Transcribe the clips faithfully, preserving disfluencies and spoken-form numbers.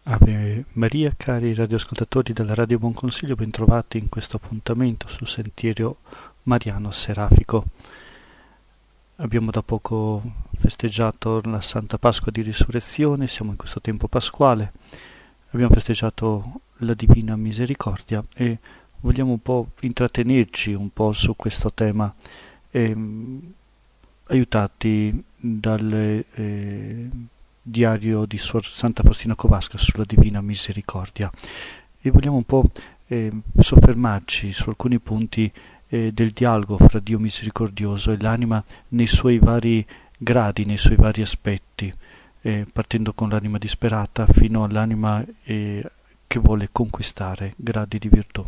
Ave Maria, cari radioascoltatori della Radio Buon Consiglio, bentrovati in questo appuntamento sul sentiero mariano serafico. Abbiamo da poco festeggiato la Santa Pasqua di Risurrezione, siamo in questo tempo pasquale, abbiamo festeggiato la Divina Misericordia e vogliamo un po' intrattenerci un po' su questo tema, eh, aiutati dal eh, diario di Suor Santa Faustina Kowalska sulla Divina Misericordia, e vogliamo un po' eh, soffermarci su alcuni punti eh, del dialogo fra Dio misericordioso e l'anima nei suoi vari gradi, nei suoi vari aspetti, eh, partendo con l'anima disperata fino all'anima eh, che vuole conquistare gradi di virtù.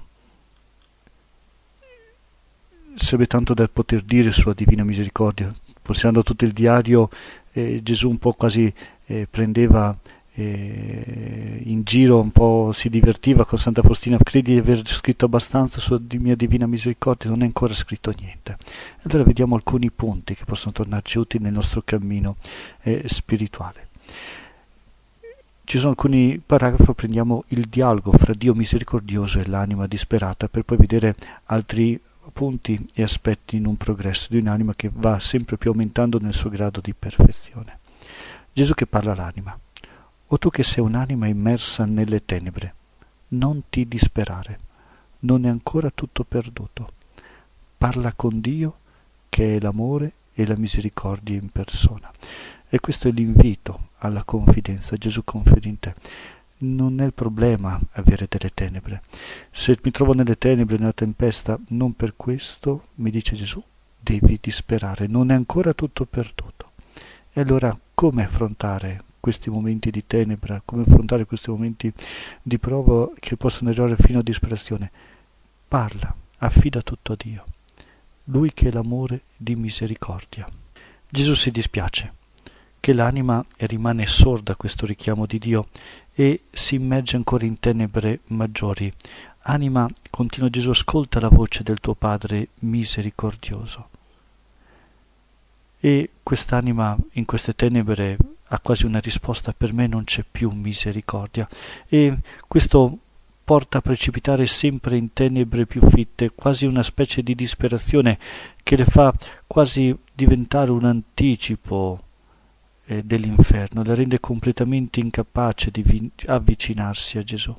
Sarebbe tanto da poter dire sulla Divina Misericordia. Considerando tutto il diario, eh, Gesù un po' quasi eh, prendeva eh, in giro, un po' si divertiva con Santa Faustina: credi di aver scritto abbastanza sulla mia Divina Misericordia? Non è ancora scritto niente. Allora vediamo alcuni punti che possono tornarci utili nel nostro cammino eh, spirituale. Ci sono alcuni paragrafi, prendiamo il dialogo fra Dio misericordioso e l'anima disperata, per poi vedere altri punti e aspetti in un progresso di un'anima che va sempre più aumentando nel suo grado di perfezione. Gesù che parla all'anima: o tu che sei un'anima immersa nelle tenebre, non ti disperare, non è ancora tutto perduto. Parla con Dio che è l'amore e la misericordia in persona. E questo è l'invito alla confidenza. Gesù confida in te. Non è il problema avere delle tenebre. Se mi trovo nelle tenebre, nella tempesta, non per questo, mi dice Gesù, devi disperare, non è ancora tutto perduto. E allora come affrontare questi momenti di tenebra, come affrontare questi momenti di prova che possono arrivare fino a disperazione? Parla, affida tutto a Dio, Lui che è l'amore di misericordia. Gesù si dispiace che l'anima rimane sorda a questo richiamo di Dio e si immerge ancora in tenebre maggiori. Anima, continua Gesù, ascolta la voce del tuo Padre misericordioso. E quest'anima in queste tenebre ha quasi una risposta: per me non c'è più misericordia. E questo porta a precipitare sempre in tenebre più fitte, quasi una specie di disperazione che le fa quasi diventare un anticipo dell'inferno, la rende completamente incapace di vi- avvicinarsi a Gesù.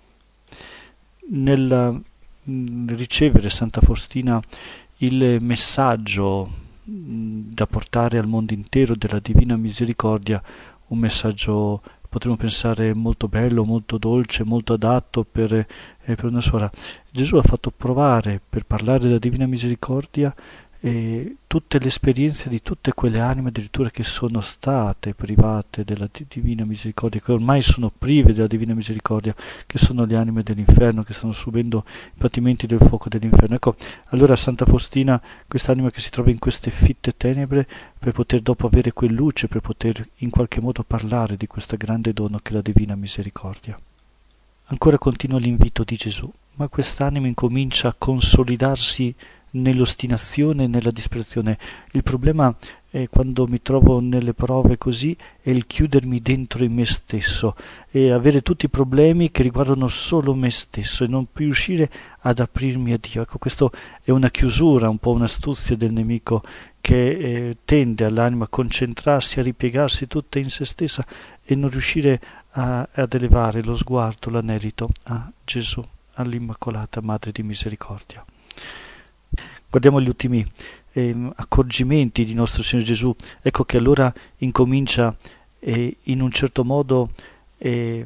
Nel mh, ricevere Santa Faustina il messaggio mh, da portare al mondo intero della Divina Misericordia, un messaggio potremmo pensare molto bello, molto dolce, molto adatto per, eh, per una suora, Gesù ha fatto provare, per parlare della Divina Misericordia, e tutte le esperienze di tutte quelle anime addirittura che sono state private della Divina Misericordia, che ormai sono prive della Divina Misericordia, che sono le anime dell'inferno, che stanno subendo i patimenti del fuoco dell'inferno. Ecco, allora Santa Faustina, quest'anima che si trova in queste fitte tenebre, per poter dopo avere quel luce, per poter in qualche modo parlare di questo grande dono che è la Divina Misericordia. Ancora continua l'invito di Gesù, ma quest'anima incomincia a consolidarsi nell'ostinazione e nella disperazione. Il problema è, quando mi trovo nelle prove così, è il chiudermi dentro in me stesso e avere tutti i problemi che riguardano solo me stesso e non più riuscire ad aprirmi a Dio. Ecco, questo è una chiusura, un po' un'astuzia del nemico che eh, tende all'anima a concentrarsi, a ripiegarsi tutta in se stessa e non riuscire a, ad elevare lo sguardo, l'anelito a Gesù, all'Immacolata Madre di Misericordia. Guardiamo gli ultimi eh, accorgimenti di nostro Signore Gesù. Ecco che allora incomincia eh, in un certo modo eh,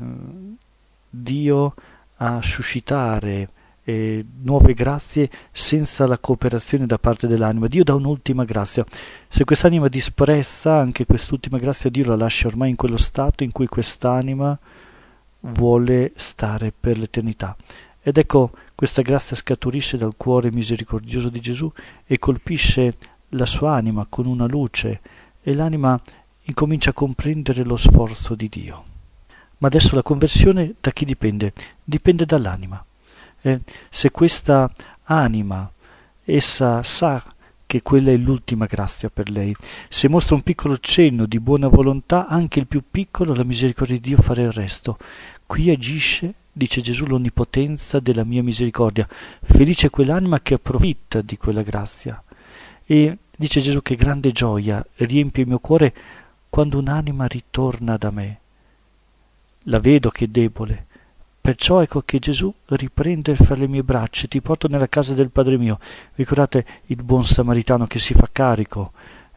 Dio a suscitare eh, nuove grazie senza la cooperazione da parte dell'anima. Dio dà un'ultima grazia. Se quest'anima disprezza anche quest'ultima grazia, Dio la lascia ormai in quello stato in cui quest'anima vuole stare per l'eternità. Ed ecco, questa grazia scaturisce dal cuore misericordioso di Gesù e colpisce la sua anima con una luce, e l'anima incomincia a comprendere lo sforzo di Dio. Ma adesso la conversione da chi dipende? Dipende dall'anima. Eh, se questa anima, essa sa che quella è l'ultima grazia per lei. Se mostra un piccolo cenno di buona volontà, anche il più piccolo, la misericordia di Dio farà il resto. Qui agisce, dice Gesù, l'onnipotenza della mia misericordia. Felice quell'anima che approfitta di quella grazia. E dice Gesù che grande gioia riempie il mio cuore quando un'anima ritorna da me. La vedo che è debole, perciò ecco che Gesù riprende fra le mie braccia, ti porto nella casa del Padre mio. Ricordate il buon samaritano che si fa carico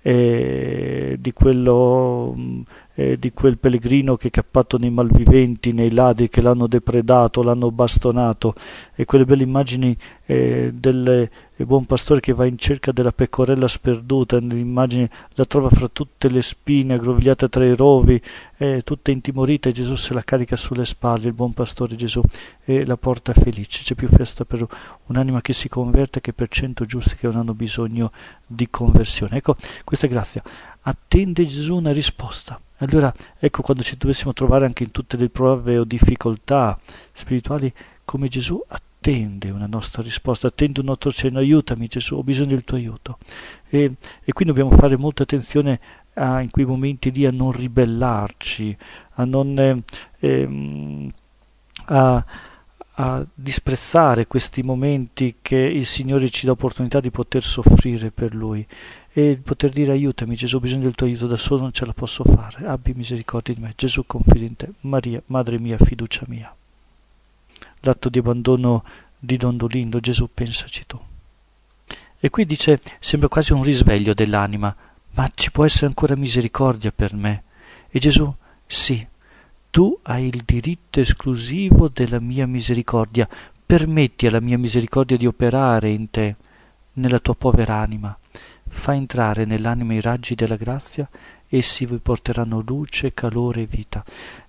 eh, di quello eh, di quel pellegrino che è cappato nei malviventi, nei ladri che l'hanno depredato, l'hanno bastonato, e quelle belle immagini eh, del buon pastore che va in cerca della pecorella sperduta, l'immagine la trova fra tutte le spine, aggrovigliata tra i rovi, eh, tutta intimorita, e Gesù se la carica sulle spalle, il buon pastore Gesù, e la porta felice. C'è più festa per un'anima che si converte che per cento giusti che non hanno bisogno di conversione. Ecco, questa grazia attende Gesù una risposta. Allora, ecco, quando ci dovessimo trovare anche in tutte le prove o difficoltà spirituali, come Gesù attende una nostra risposta, attende un nostro cenno: aiutami Gesù, ho bisogno del tuo aiuto. E, e qui dobbiamo fare molta attenzione a, in quei momenti lì, a non ribellarci, a non eh, ehm, a, a disprezzare questi momenti che il Signore ci dà opportunità di poter soffrire per Lui, e poter dire: aiutami Gesù, ho bisogno del tuo aiuto, da solo non ce la posso fare, abbi misericordia di me. Gesù, confido in te. Maria, madre mia, fiducia mia. L'atto di abbandono di Don Dolindo: Gesù, pensaci tu. E qui dice, sembra quasi un risveglio dell'anima: ma ci può essere ancora misericordia per me? E Gesù: sì, tu hai il diritto esclusivo della mia misericordia, permetti alla mia misericordia di operare in te, nella tua povera anima. Fa entrare nell'anima i raggi della grazia, essi vi porteranno luce, calore e vita.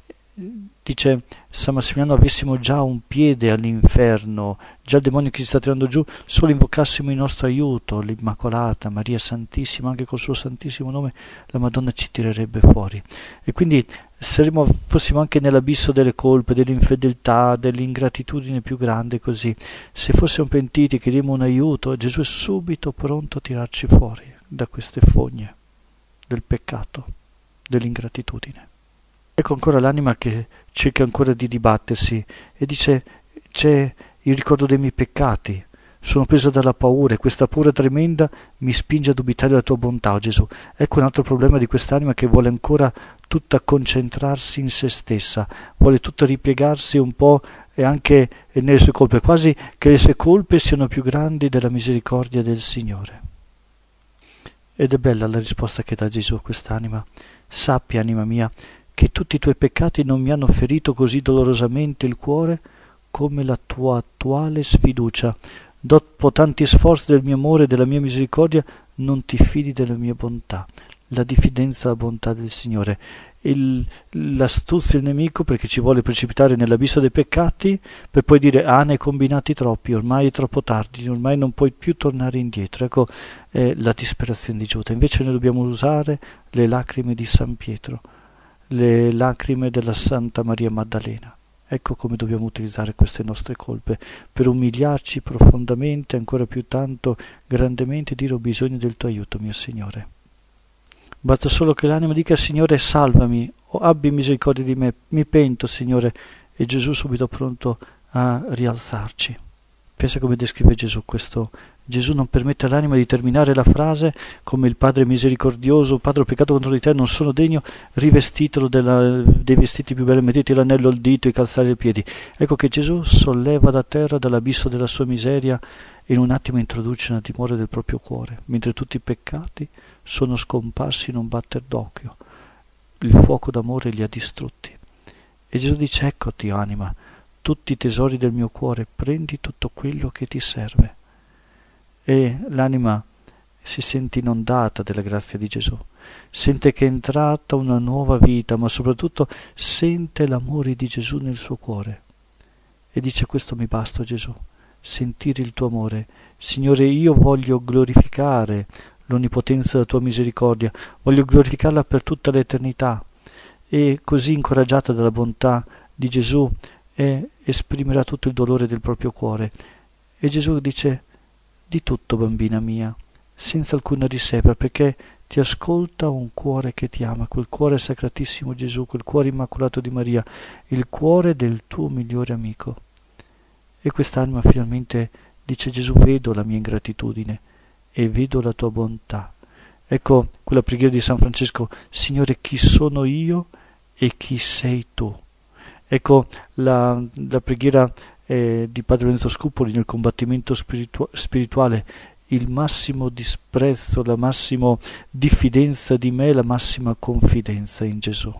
Dice San Massimiliano: avessimo già un piede all'inferno, già il demonio che si sta tirando giù, solo invocassimo il nostro aiuto, l'Immacolata, Maria Santissima, anche col suo santissimo nome, la Madonna ci tirerebbe fuori. E quindi saremo, fossimo anche nell'abisso delle colpe, dell'infedeltà, dell'ingratitudine più grande, così, se fossimo pentiti, chiediamo un aiuto, Gesù è subito pronto a tirarci fuori da queste fogne del peccato, dell'ingratitudine. Ecco ancora l'anima che cerca ancora di dibattersi e dice: c'è il ricordo dei miei peccati, sono preso dalla paura, e questa paura tremenda mi spinge a dubitare della tua bontà, oh Gesù. Ecco un altro problema di quest'anima, che vuole ancora tutta concentrarsi in se stessa, vuole tutta ripiegarsi un po' e anche nelle sue colpe, quasi che le sue colpe siano più grandi della misericordia del Signore. Ed è bella la risposta che dà Gesù a quest'anima: sappi, anima mia, che tutti i tuoi peccati non mi hanno ferito così dolorosamente il cuore come la tua attuale sfiducia. Dopo tanti sforzi del mio amore e della mia misericordia, non ti fidi della mia bontà. La diffidenza alla bontà del Signore, il, l'astuzia del nemico, perché ci vuole precipitare nell'abisso dei peccati, per poi dire: ah, ne hai combinati troppi, ormai è troppo tardi, ormai non puoi più tornare indietro. Ecco eh, la disperazione di Giuda. Invece noi dobbiamo usare le lacrime di San Pietro, le lacrime della Santa Maria Maddalena. Ecco come dobbiamo utilizzare queste nostre colpe, per umiliarci profondamente, ancora più tanto grandemente, e dire: ho bisogno del tuo aiuto, mio Signore. Basta solo che l'anima dica: Signore, salvami, o abbi misericordia di me, mi pento, Signore, e Gesù subito pronto a rialzarci. Pensa come descrive Gesù questo. Gesù non permette all'anima di terminare la frase come il Padre misericordioso: Padre, ho peccato contro di te, non sono degno, rivestitelo della, dei vestiti più belli, mettete l'anello al dito e calzare i piedi. Ecco che Gesù solleva da terra, dall'abisso della sua miseria, e in un attimo introduce nel timore del proprio cuore, mentre tutti i peccati sono scomparsi in un batter d'occhio. Il fuoco d'amore li ha distrutti. E Gesù dice: eccoti, anima, tutti i tesori del mio cuore, prendi tutto quello che ti serve. E l'anima si sente inondata della grazia di Gesù, sente che è entrata una nuova vita, ma soprattutto sente l'amore di Gesù nel suo cuore. E dice: questo mi basta, Gesù, sentire il tuo amore. Signore, io voglio glorificare l'onnipotenza della tua misericordia, voglio glorificarla per tutta l'eternità. E così, incoraggiata dalla bontà di Gesù, e esprimerà tutto il dolore del proprio cuore. E Gesù dice: di tutto, bambina mia, senza alcuna riserva, perché ti ascolta un cuore che ti ama, quel cuore sacratissimo Gesù, quel cuore immacolato di Maria, il cuore del tuo migliore amico. E quest'anima finalmente dice: Gesù, vedo la mia ingratitudine e vedo la tua bontà. Ecco quella preghiera di San Francesco: Signore, chi sono io e chi sei tu? Ecco la, la preghiera eh, di Padre Lorenzo Scupoli nel combattimento spiritu- spirituale: il massimo disprezzo, la massima diffidenza di me, la massima confidenza in Gesù.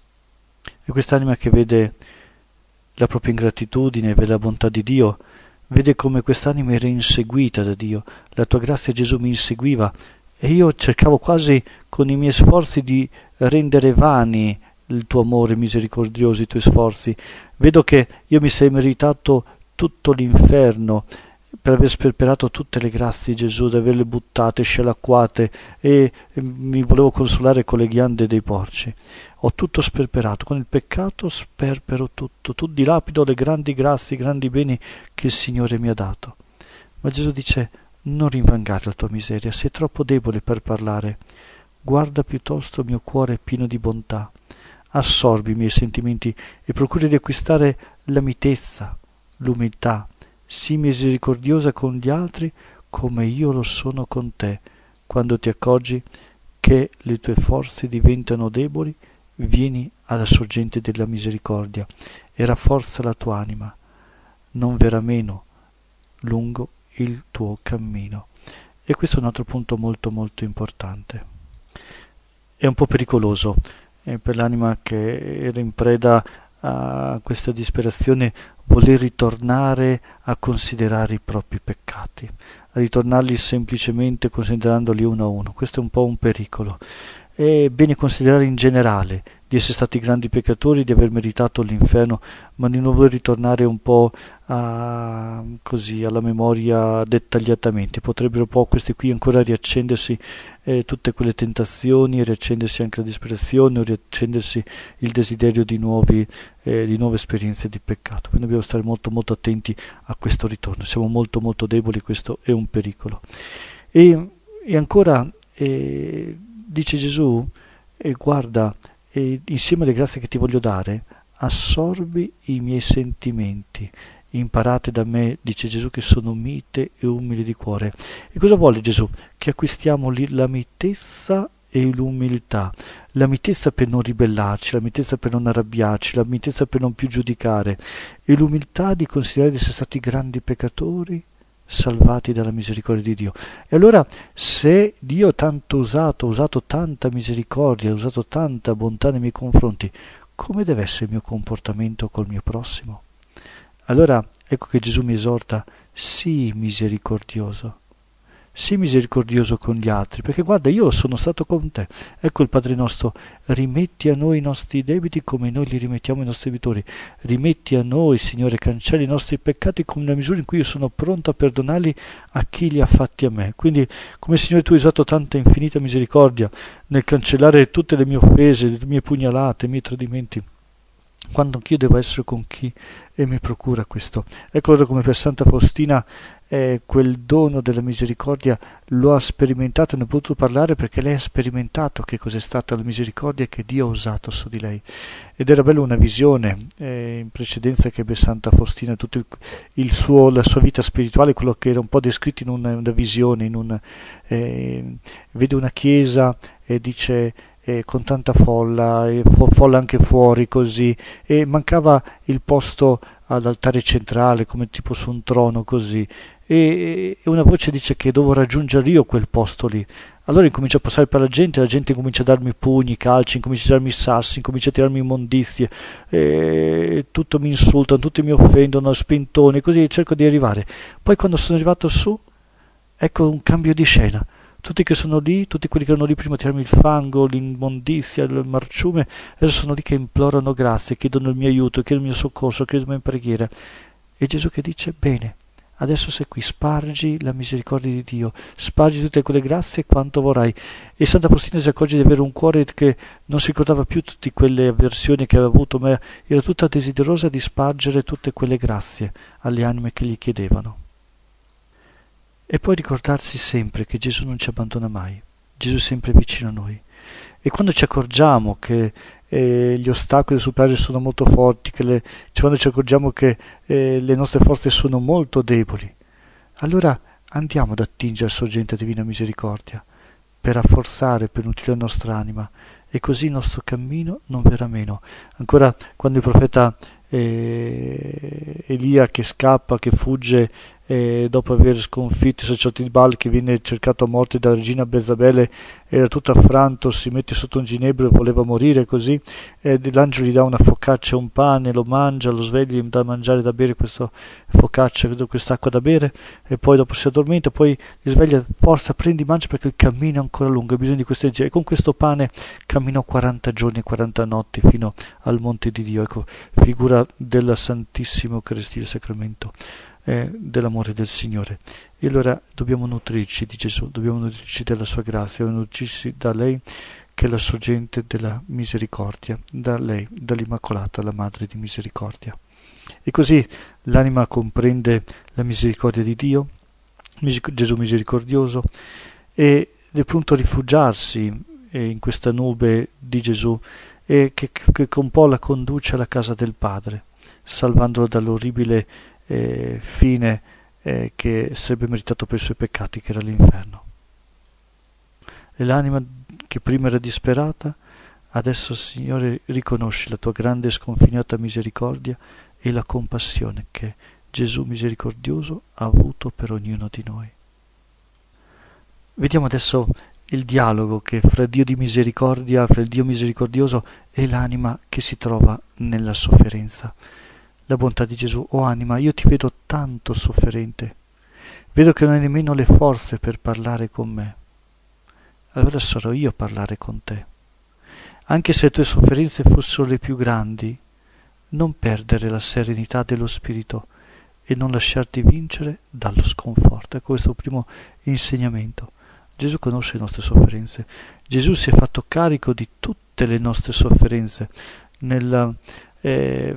E quest'anima che vede la propria ingratitudine, vede la bontà di Dio, vede come quest'anima era inseguita da Dio. La tua grazia, Gesù, mi inseguiva e io cercavo quasi con i miei sforzi di rendere vani il tuo amore misericordioso, i tuoi sforzi. Vedo che io mi sei meritato tutto l'inferno per aver sperperato tutte le grazie, Gesù, di averle buttate, scialacquate, e mi volevo consolare con le ghiande dei porci. Ho tutto sperperato, con il peccato sperpero tutto, tu dilapido le grandi grazie, i grandi beni che il Signore mi ha dato. Ma Gesù dice: non rinvangare la tua miseria, sei troppo debole per parlare, guarda piuttosto il mio cuore pieno di bontà, assorbi i miei sentimenti e procuri di acquistare la mitezza, l'umiltà, sii misericordiosa con gli altri come io lo sono con te. Quando ti accorgi che le tue forze diventano deboli, vieni alla sorgente della misericordia e rafforza la tua anima, non verrà meno lungo il tuo cammino. E questo è un altro punto molto molto importante. È un po' pericoloso eh, per l'anima che era in preda a questa disperazione voler ritornare a considerare i propri peccati, a ritornarli semplicemente considerandoli uno a uno. Questo è un po' un pericolo. È bene considerare in generale di essere stati grandi peccatori, di aver meritato l'inferno, ma di non voler ritornare un po' a, così alla memoria dettagliatamente. Potrebbero un po' questi qui ancora riaccendersi eh, tutte quelle tentazioni, riaccendersi anche la disperazione, o riaccendersi il desiderio di, nuovi, eh, di nuove esperienze di peccato. Quindi dobbiamo stare molto molto attenti a questo ritorno. Siamo molto molto deboli, questo è un pericolo. E, e ancora eh, dice Gesù, eh, guarda, e insieme alle grazie che ti voglio dare, assorbi i miei sentimenti, imparate da me, dice Gesù, che sono mite e umile di cuore. E cosa vuole Gesù? Che acquistiamo lì la mitezza e l'umiltà, la mitezza per non ribellarci, la mitezza per non arrabbiarci, la mitezza per non più giudicare, e l'umiltà di considerare di essere stati grandi peccatori, salvati dalla misericordia di Dio. E allora, se Dio ha tanto usato, ha usato tanta misericordia, ha usato tanta bontà nei miei confronti, come deve essere il mio comportamento col mio prossimo? Allora ecco che Gesù mi esorta: sii misericordioso, sii misericordioso con gli altri, perché guarda, io sono stato con te. Ecco il Padre nostro: rimetti a noi i nostri debiti come noi li rimettiamo ai nostri debitori. Rimetti a noi, Signore, cancelli i nostri peccati con la misura in cui io sono pronto a perdonarli a chi li ha fatti a me. Quindi, come Signore tu hai usato tanta infinita misericordia nel cancellare tutte le mie offese, le mie pugnalate, i miei tradimenti, quando anch'io devo essere con chi e mi procura questo. Ecco allora come per Santa Faustina eh, quel dono della misericordia lo ha sperimentato, ne ha potuto parlare perché lei ha sperimentato che cos'è stata la misericordia che Dio ha usato su di lei. Ed era bello una visione eh, in precedenza che ebbe Santa Faustina, tutto il, il suo, la sua vita spirituale, quello che era un po' descritto in una, una visione, in un, eh, vede una chiesa e dice eh, con tanta folla, e fo- folla anche fuori così, e mancava il posto all'altare centrale come tipo su un trono così, e, e una voce dice che devo raggiungere io quel posto lì. Allora incomincia a passare per la gente, la gente comincia a darmi pugni, calci, incomincia a darmi sassi, incomincia a tirarmi immondizie, e tutto mi insultano, tutti mi offendono, spintoni, così cerco di arrivare. Poi quando sono arrivato su, ecco un cambio di scena. Tutti che sono lì, tutti quelli che erano lì prima a tirarmi il fango, l'immondizia, il marciume, adesso sono lì che implorano grazie, chiedono il mio aiuto, chiedono il mio soccorso, chiedono in preghiera. E Gesù che dice: bene, adesso sei qui, spargi la misericordia di Dio, spargi tutte quelle grazie quanto vorrai. E Santa Faustina si accorge di avere un cuore che non si ricordava più tutte quelle avversioni che aveva avuto, ma era tutta desiderosa di spargere tutte quelle grazie alle anime che gli chiedevano. E poi ricordarsi sempre che Gesù non ci abbandona mai, Gesù è sempre vicino a noi. E quando ci accorgiamo che eh, gli ostacoli da superare sono molto forti, che le, quando ci accorgiamo che eh, le nostre forze sono molto deboli, allora andiamo ad attingere la sorgente divina misericordia per rafforzare, per nutrire la nostra anima, e così il nostro cammino non verrà meno. Ancora quando il profeta eh, Elia che scappa, che fugge eh, dopo aver sconfitto i sacerdoti di Baal, che viene cercato a morte dalla regina Bezabele, era tutto affranto, si mette sotto un ginebro e voleva morire così, e l'angelo gli dà una focaccia e un pane, lo mangia, lo sveglia, gli dà da mangiare e da bere questa focaccia, quest'acqua da bere, e poi dopo si addormenta, poi gli sveglia: forza, prendi, mangia, perché il cammino è ancora lungo, hai bisogno di questa energia. E con questo pane camminò quaranta giorni e quaranta notti fino al monte di Dio. Ecco, figura della Santissima Eucaristia, il sacramento eh, dell'amore del Signore. E allora dobbiamo nutrirci di Gesù, dobbiamo nutrirci della sua grazia, dobbiamo nutrirci da lei, che è la sorgente della misericordia, da lei, dall'Immacolata, la Madre di Misericordia. E così l'anima comprende la misericordia di Dio, Gesù misericordioso, ed è pronto a rifugiarsi in questa nube di Gesù, e che, che un po' la conduce alla casa del Padre, salvandolo dall'orribile eh, fine eh, che sarebbe meritato per i suoi peccati, che era l'inferno. E l'anima che prima era disperata, adesso, Signore, riconosce la tua grande e sconfinata misericordia e la compassione che Gesù misericordioso ha avuto per ognuno di noi. Vediamo adesso il dialogo che fra Dio di misericordia, fra il Dio misericordioso e l'anima che si trova nella sofferenza. La bontà di Gesù: o anima, io ti vedo tanto sofferente, vedo che non hai nemmeno le forze per parlare con me, allora sarò io a parlare con te. Anche se le tue sofferenze fossero le più grandi, non perdere la serenità dello spirito e non lasciarti vincere dallo sconforto. Ecco, questo è il primo insegnamento. Gesù conosce le nostre sofferenze, Gesù si è fatto carico di tutte le nostre sofferenze. Nel, eh,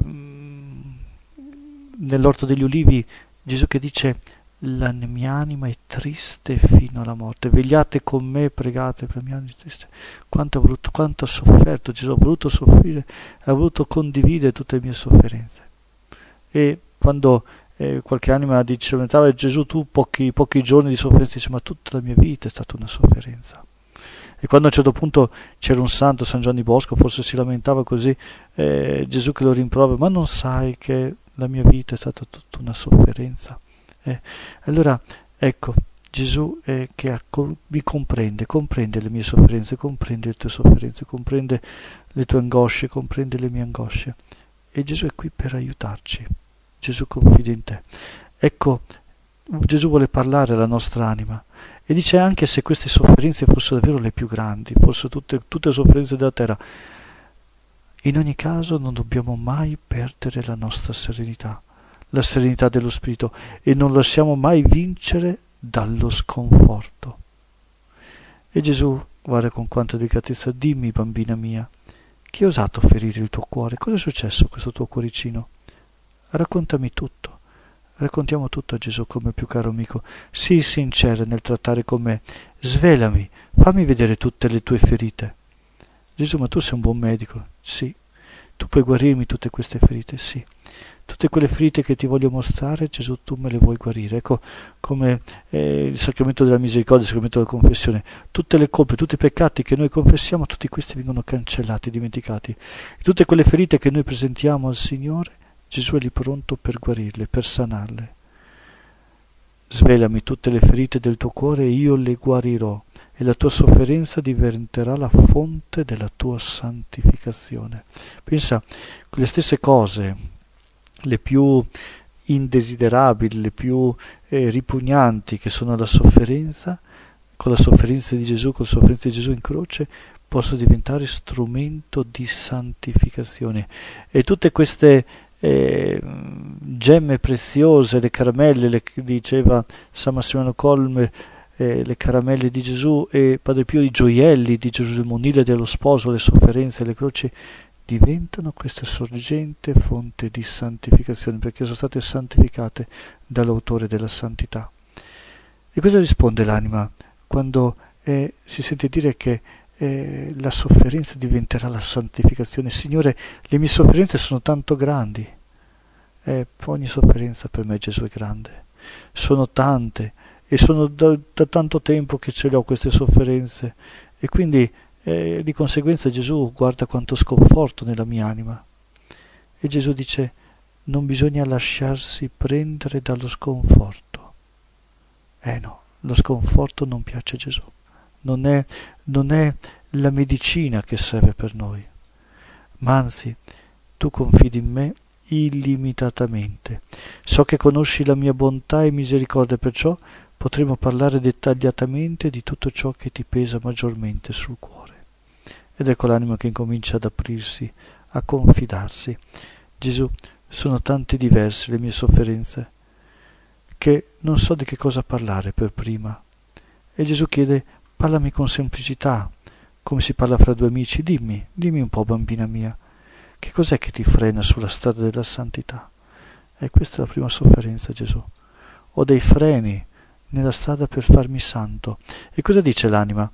nell'Orto degli Ulivi, Gesù che dice: la mia anima è triste fino alla morte, vegliate con me, pregate per la mia anima triste. Quanto ha, voluto, quanto ha sofferto Gesù, ha voluto soffrire, ha voluto condividere tutte le mie sofferenze. E quando eh, qualche anima dice, Gesù, tu pochi, pochi giorni di sofferenza, dice: ma tutta la mia vita è stata una sofferenza. E quando a un certo punto c'era un santo, San Giovanni Bosco, forse si lamentava così, eh, Gesù che lo rimprovera: ma non sai che la mia vita è stata tutta una sofferenza? Eh, allora, ecco, Gesù eh, che ha, mi comprende, comprende le mie sofferenze, comprende le tue sofferenze, comprende le tue angosce, comprende le mie angosce. E Gesù è qui per aiutarci. Gesù confida in te. Ecco, Gesù vuole parlare alla nostra anima e dice: anche se queste sofferenze fossero davvero le più grandi, fossero tutte, tutte le sofferenze della terra, in ogni caso non dobbiamo mai perdere la nostra serenità, la serenità dello spirito, e non lasciamo mai vincere dallo sconforto. E Gesù guarda con quanta delicatezza: dimmi, bambina mia, chi ha osato ferire il tuo cuore? Cosa è successo a questo tuo cuoricino? Raccontami tutto. Raccontiamo tutto a Gesù come più caro amico. Sii sincera nel trattare con me. Svelami, fammi vedere tutte le tue ferite. Gesù: ma tu sei un buon medico. Sì. Tu puoi guarirmi tutte queste ferite? Sì. Tutte quelle ferite che ti voglio mostrare, Gesù, tu me le vuoi guarire. Ecco come eh, il sacramento della misericordia, il sacramento della confessione. Tutte le colpe, tutti i peccati che noi confessiamo, tutti questi vengono cancellati, dimenticati. E tutte quelle ferite che noi presentiamo al Signore, Gesù è lì pronto per guarirle, per sanarle. Svelami tutte le ferite del tuo cuore e io le guarirò, e la tua sofferenza diventerà la fonte della tua santificazione. Pensa, quelle stesse cose, le più indesiderabili, le più eh, ripugnanti, che sono la sofferenza, con la sofferenza di Gesù, con la sofferenza di Gesù in croce, possono diventare strumento di santificazione. E tutte queste eh, gemme preziose, le caramelle, le, diceva San Massimiliano Colme, eh, le caramelle di Gesù, e Padre Pio i gioielli di Gesù, il monile dello sposo, le sofferenze, le croci, diventano questa sorgente fonte di santificazione, perché sono state santificate dall'autore della santità. E cosa risponde l'anima quando eh, si sente dire che eh, la sofferenza diventerà la santificazione? Signore, le mie sofferenze sono tanto grandi. Eh, ogni sofferenza per me, Gesù, è grande. Sono tante e sono da, da tanto tempo che ce le ho queste sofferenze, e quindi eh, di conseguenza Gesù guarda quanto sconforto nella mia anima. E Gesù dice: non bisogna lasciarsi prendere dallo sconforto. Eh no, lo sconforto non piace a Gesù. Non è, non è la medicina che serve per noi, ma anzi, tu confidi in me illimitatamente. So che conosci la mia bontà e misericordia, perciò potremo parlare dettagliatamente di tutto ciò che ti pesa maggiormente sul cuore. Ed ecco l'anima che incomincia ad aprirsi, a confidarsi. Gesù, sono tante diverse le mie sofferenze che non so di che cosa parlare per prima. E Gesù chiede: parlami con semplicità, come si parla fra due amici. Dimmi, dimmi un po', bambina mia, che cos'è che ti frena sulla strada della santità? E questa è la prima sofferenza, Gesù. Ho dei freni nella strada per farmi santo. E cosa dice l'anima?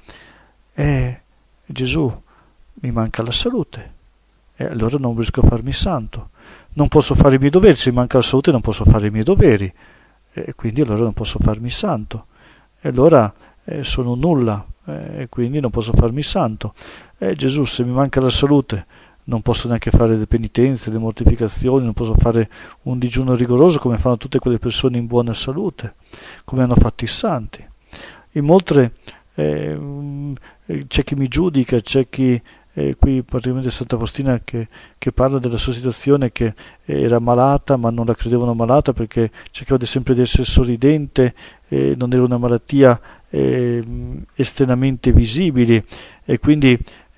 Eh, Gesù, mi manca la salute, e allora non riesco a farmi santo. Non posso fare i miei doveri, se mi manca la salute non posso fare i miei doveri, e quindi allora non posso farmi santo. E allora eh, sono nulla, eh, e quindi non posso farmi santo. Eh, Gesù, se mi manca la salute non posso neanche fare le penitenze, le mortificazioni, non posso fare un digiuno rigoroso come fanno tutte quelle persone in buona salute, come hanno fatto i santi. Inoltre eh, c'è chi mi giudica, c'è chi, eh, qui praticamente Santa Faustina che, che parla della sua situazione, che era malata ma non la credevano malata perché cercava sempre di essere sorridente, eh, non era una malattia eh, esternamente visibile, e quindi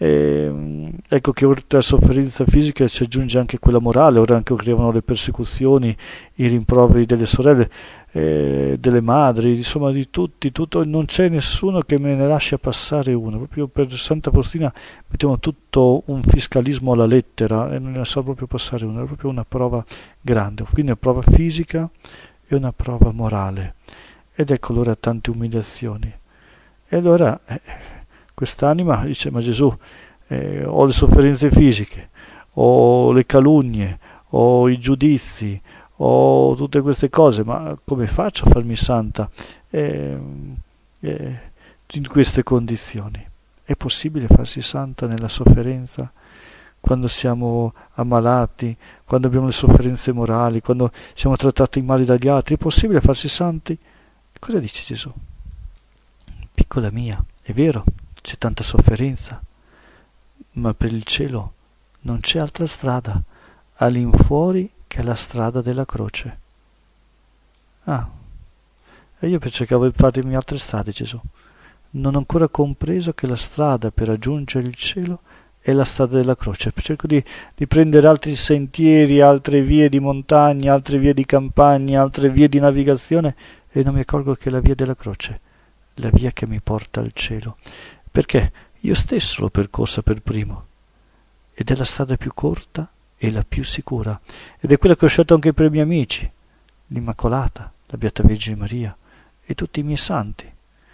Eh, ecco che oltre alla sofferenza fisica si aggiunge anche quella morale. Ora anche arrivano le persecuzioni, i rimproveri delle sorelle, eh, delle madri, insomma di tutti, tutto, non c'è nessuno che me ne lascia passare uno. Proprio per Santa Faustina mettiamo tutto un fiscalismo alla lettera e non ne lascia proprio passare uno. È proprio una prova grande, quindi una prova fisica e una prova morale. Ed ecco allora tante umiliazioni. E allora eh, quest'anima dice: ma Gesù, eh, ho le sofferenze fisiche, ho le calunnie, ho i giudizi, ho tutte queste cose, ma come faccio a farmi santa eh, eh, in queste condizioni? È possibile farsi santa nella sofferenza? Quando siamo ammalati, quando abbiamo le sofferenze morali, quando siamo trattati male dagli altri, è possibile farsi santi? Cosa dice Gesù? Piccola mia, è vero, c'è tanta sofferenza, ma per il cielo non c'è altra strada all'infuori che la strada della croce. Ah, e io cercavo di farmi altre strade, Gesù. Non ho ancora compreso che la strada per raggiungere il cielo è la strada della croce. Cerco di, di prendere altri sentieri, altre vie di montagna, altre vie di campagna, altre vie di navigazione, e non mi accorgo che è la via della croce, la via che mi porta al cielo. Perché io stesso l'ho percorsa per primo, ed è la strada più corta e la più sicura, ed è quella che ho scelto anche per i miei amici, l'Immacolata, la Beata Vergine Maria e tutti i miei santi.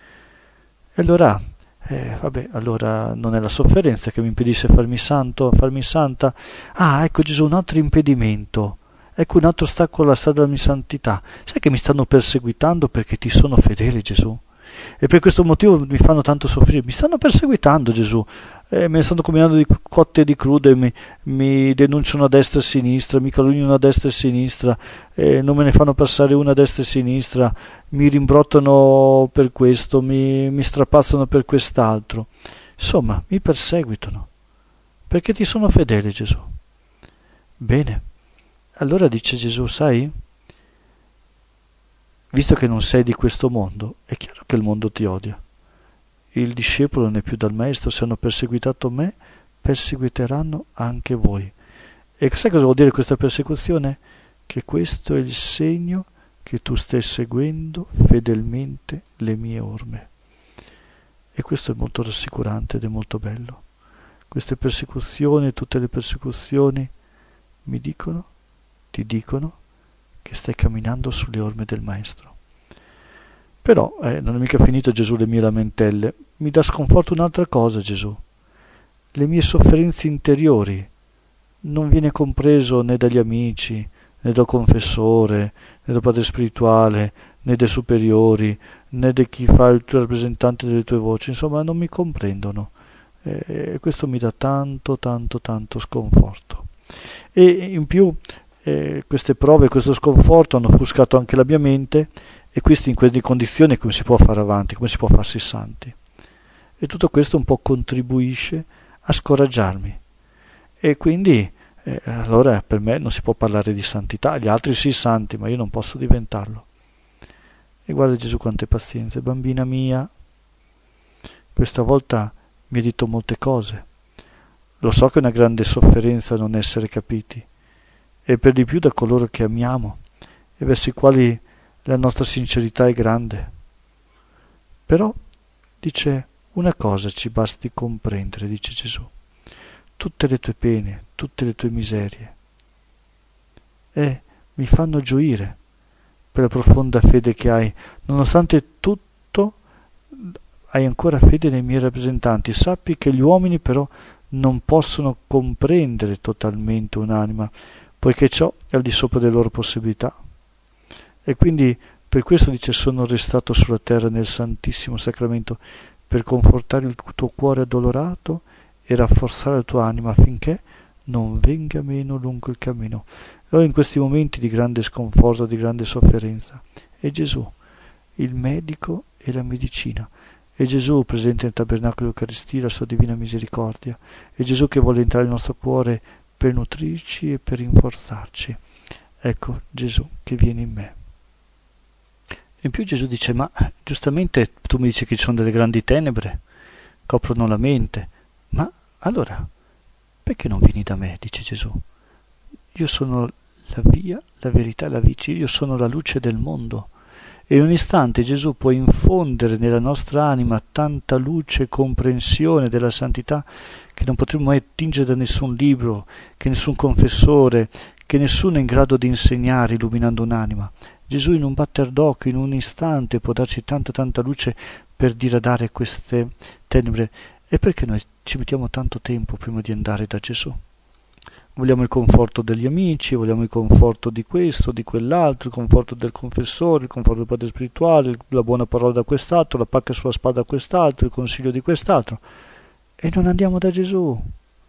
E allora, eh, vabbè, allora non è la sofferenza che mi impedisce farmi santo, farmi santa. Ah, ecco Gesù, un altro impedimento, ecco un altro ostacolo alla strada della mia santità. Sai che mi stanno perseguitando perché ti sono fedele, Gesù? E per questo motivo mi fanno tanto soffrire. Mi stanno perseguitando, Gesù, eh, me ne stanno combinando di cotte e di crude, mi, mi denunciano a destra e a sinistra, mi calunniano a destra e a sinistra, eh, non me ne fanno passare una a destra e a sinistra, mi rimbrottano per questo, mi, mi strapazzano per quest'altro. Insomma, mi perseguitano perché ti sono fedele, Gesù. Bene, allora dice Gesù, sai, visto che non sei di questo mondo, è chiaro che il mondo ti odia. Il discepolo non è più dal maestro. Se hanno perseguitato me, perseguiteranno anche voi. E sai cosa vuol dire questa persecuzione? Che questo è il segno che tu stai seguendo fedelmente le mie orme. E questo è molto rassicurante ed è molto bello. Queste persecuzioni, tutte le persecuzioni, mi dicono, ti dicono, che stai camminando sulle orme del Maestro. Però eh, non è mica finito Gesù le mie lamentele, mi dà sconforto un'altra cosa Gesù, le mie sofferenze interiori. Non viene compreso né dagli amici, né dal confessore, né dal padre spirituale, né dai superiori, né di chi fa il tuo rappresentante delle tue voci, insomma non mi comprendono. E questo mi dà tanto, tanto, tanto sconforto. E in più eh, queste prove, questo sconforto hanno offuscato anche la mia mente, e questi in queste condizioni come si può fare avanti, come si può farsi santi? E tutto questo un po' contribuisce a scoraggiarmi. E quindi eh, allora per me non si può parlare di santità, gli altri sì santi, ma io non posso diventarlo. E guarda Gesù quante pazienze, bambina mia, questa volta mi hai detto molte cose. Lo so che è una grande sofferenza non essere capiti, e per di più da coloro che amiamo e verso i quali la nostra sincerità è grande. Però, dice, una cosa ci basti comprendere, dice Gesù, tutte le tue pene, tutte le tue miserie, e mi fanno gioire per la profonda fede che hai, nonostante tutto hai ancora fede nei miei rappresentanti. Sappi che gli uomini però non possono comprendere totalmente un'anima, poiché ciò è al di sopra delle loro possibilità. E quindi per questo dice sono restato sulla terra nel Santissimo Sacramento, per confortare il tuo cuore addolorato e rafforzare la tua anima affinché non venga meno lungo il cammino. Allora in questi momenti di grande sconforto, di grande sofferenza, è Gesù, il medico e la medicina. È Gesù presente nel tabernacolo dell'Eucaristia, la sua divina misericordia. È Gesù che vuole entrare nel nostro cuore per nutrirci e per rinforzarci. Ecco Gesù che viene in me. In più Gesù dice, ma giustamente tu mi dici che ci sono delle grandi tenebre, coprono la mente, ma allora perché non vieni da me, dice Gesù? Io sono la via, la verità e la vita, io sono la luce del mondo. E in un istante Gesù può infondere nella nostra anima tanta luce e comprensione della santità che non potremo mai attingere da nessun libro, che nessun confessore, che nessuno è in grado di insegnare illuminando un'anima. Gesù in un batter d'occhio, in un istante, può darci tanta tanta luce per diradare queste tenebre. E perché noi ci mettiamo tanto tempo prima di andare da Gesù? Vogliamo il conforto degli amici, vogliamo il conforto di questo, di quell'altro, il conforto del confessore, il conforto del padre spirituale, la buona parola da quest'altro, la pacca sulla spalla da quest'altro, il consiglio di quest'altro. E non andiamo da Gesù.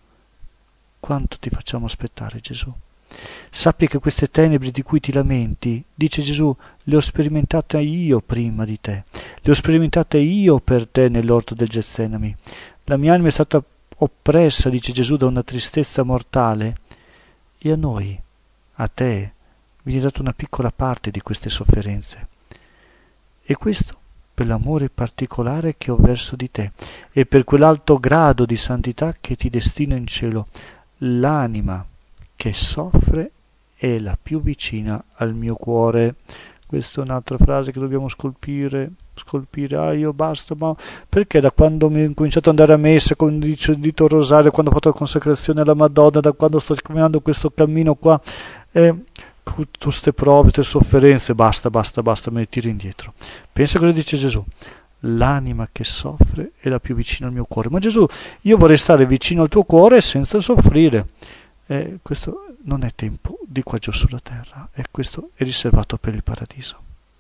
Quanto ti facciamo aspettare, Gesù? Sappi che queste tenebre di cui ti lamenti, dice Gesù, le ho sperimentate io prima di te, le ho sperimentate io per te nell'orto del Getsemani. La mia anima è stata oppressa, dice Gesù, da una tristezza mortale, e a noi, a te, viene data una piccola parte di queste sofferenze. E questo per l'amore particolare che ho verso di te e per quell'alto grado di santità che ti destina in cielo. L'anima che soffre è la più vicina al mio cuore. Questa è un'altra frase che dobbiamo scolpire, scolpire, ah io basta, ma perché da quando mi ho cominciato ad andare a messa, quando ho dito il rosario, quando ho fatto la consacrazione alla Madonna, da quando sto camminando questo cammino qua, eh, tutte queste prove, queste sofferenze, basta, basta, basta, me ne tiro indietro. Pensa cosa dice Gesù, l'anima che soffre è la più vicina al mio cuore. Ma Gesù, io vorrei stare vicino al tuo cuore senza soffrire. Eh, questo non è tempo di qua giù sulla terra, e questo è riservato per il paradiso.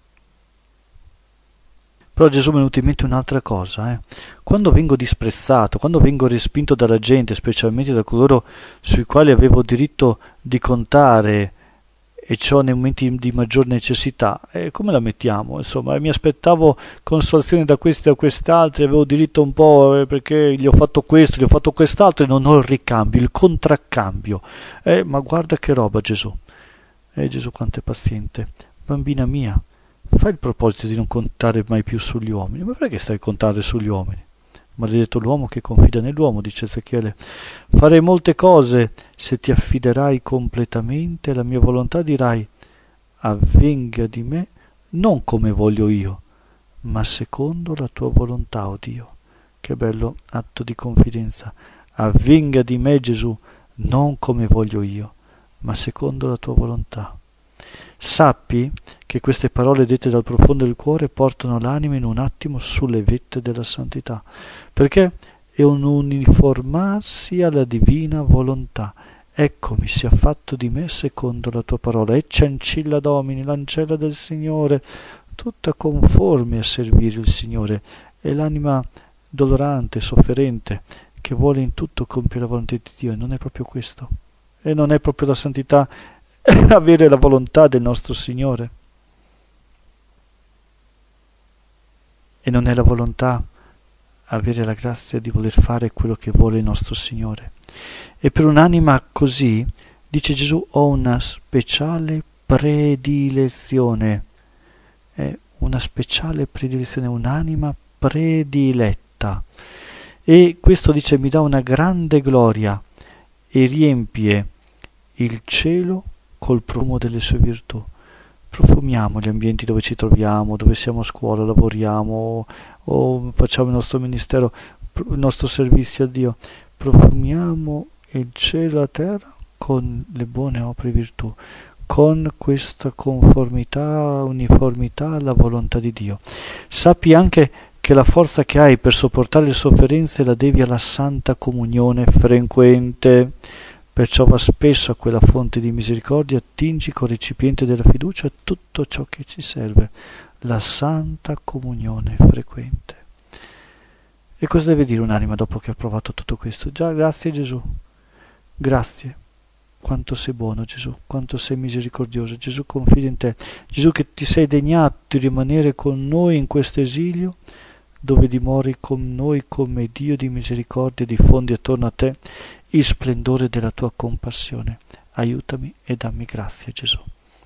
Però Gesù mi è venuto in mente un'altra cosa, eh. Quando vengo disprezzato, quando vengo respinto dalla gente, specialmente da coloro sui quali avevo diritto di contare, e ciò nei momenti di maggior necessità, eh, come la mettiamo? Insomma, mi aspettavo consolazione da questi e da quest'altri, avevo diritto un po' eh, perché gli ho fatto questo, gli ho fatto quest'altro, e non ho il ricambio, il contraccambio. Eh, ma guarda che roba Gesù. Eh, Gesù quanto è paziente. Bambina mia, fai il proposito di non contare mai più sugli uomini. Ma perché stai a contare sugli uomini? Maledetto l'uomo che confida nell'uomo, dice Ezechiele. Farei molte cose se ti affiderai completamente alla mia volontà, dirai avvenga di me non come voglio io, ma secondo la tua volontà, oh Dio. Che bello atto di confidenza. Avvenga di me, Gesù, non come voglio io, ma secondo la tua volontà. Sappi che queste parole dette dal profondo del cuore portano l'anima in un attimo sulle vette della santità, perché è un uniformarsi alla divina volontà. Eccomi, sia fatto di me secondo la tua parola, ecce ancilla Domini, l'ancella del Signore, tutta conforme a servire il Signore. È l'anima dolorante, sofferente, che vuole in tutto compiere la volontà di Dio, e non è proprio questo. E non è proprio la santità avere la volontà del nostro Signore. E non è la volontà avere la grazia di voler fare quello che vuole il nostro Signore. E per un'anima così, dice Gesù, ho una speciale predilezione. È una speciale predilezione, un'anima prediletta. E questo, dice, mi dà una grande gloria e riempie il cielo col profumo delle sue virtù. Profumiamo gli ambienti dove ci troviamo, dove siamo a scuola, lavoriamo o facciamo il nostro ministero, il nostro servizio a Dio. Profumiamo il cielo e la terra con le buone opere e virtù, con questa conformità, uniformità alla volontà di Dio. Sappi anche che la forza che hai per sopportare le sofferenze la devi alla santa comunione frequente. Perciò va spesso a quella fonte di misericordia, attingi col recipiente della fiducia tutto ciò che ci serve, la santa comunione frequente. E cosa deve dire un'anima dopo che ha provato tutto questo? Già, grazie Gesù, grazie, quanto sei buono Gesù, quanto sei misericordioso. Gesù, confido in te, Gesù, che ti sei degnato di rimanere con noi in questo esilio, dove dimori con noi come Dio di misericordia, diffondi attorno a te il splendore della tua compassione. Aiutami e dammi grazia, Gesù.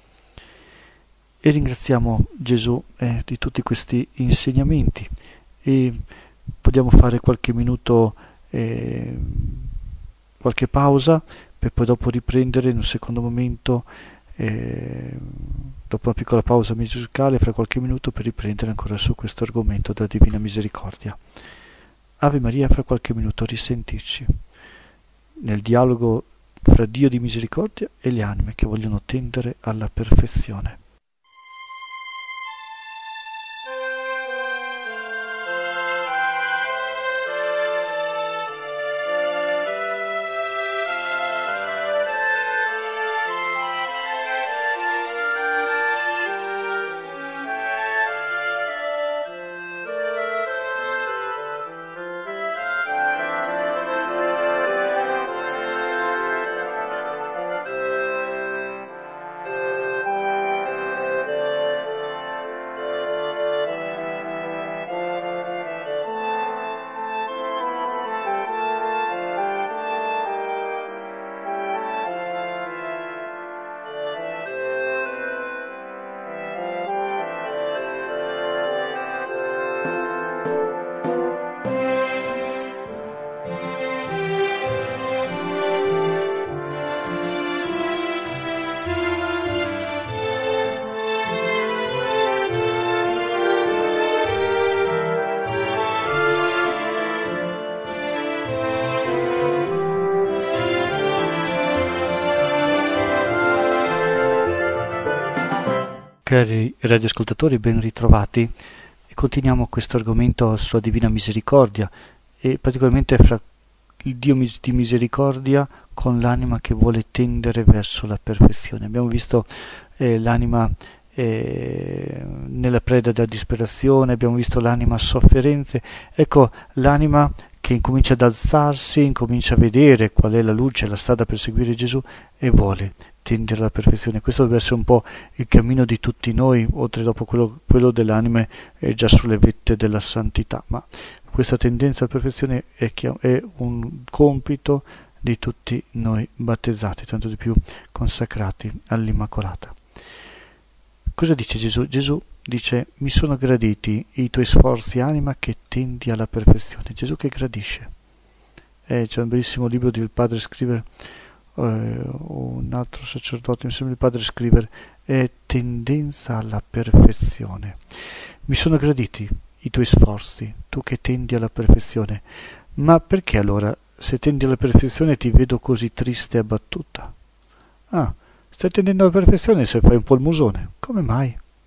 E ringraziamo Gesù eh, di tutti questi insegnamenti, e vogliamo fare qualche minuto, eh, qualche pausa, per poi dopo riprendere in un secondo momento, eh, dopo una piccola pausa musicale, fra qualche minuto, per riprendere ancora su questo argomento della Divina Misericordia. Ave Maria, fra qualche minuto risentirci nel dialogo fra Dio di misericordia e le anime che vogliono tendere alla perfezione. Cari radioascoltatori, ben ritrovati, e continuiamo questo argomento sulla Divina Misericordia, e particolarmente fra il Dio di misericordia con l'anima che vuole tendere verso la perfezione. Abbiamo visto eh, l'anima eh, nella preda della disperazione, abbiamo visto l'anima a sofferenze. Ecco, l'anima che incomincia ad alzarsi, incomincia a vedere qual è la luce, la strada per seguire Gesù, e vuole tendere alla perfezione. Questo deve essere un po' il cammino di tutti noi, oltre dopo quello, quello dell'anima è già sulle vette della santità, ma questa tendenza alla perfezione è, è un compito di tutti noi battezzati, tanto di più consacrati all'Immacolata. Cosa dice Gesù? Gesù dice: mi sono graditi i tuoi sforzi, anima, che tendi alla perfezione. Gesù che gradisce. Eh, c'è un bellissimo libro del padre Scriver, Uh, un altro sacerdote, mi sembra il padre Scriver, è tendenza alla perfezione. Mi sono graditi i tuoi sforzi, tu che tendi alla perfezione. Ma perché allora, se tendi alla perfezione, ti vedo così triste e abbattuta? Ah, stai tendendo alla perfezione se fai un po' il musone. Come mai?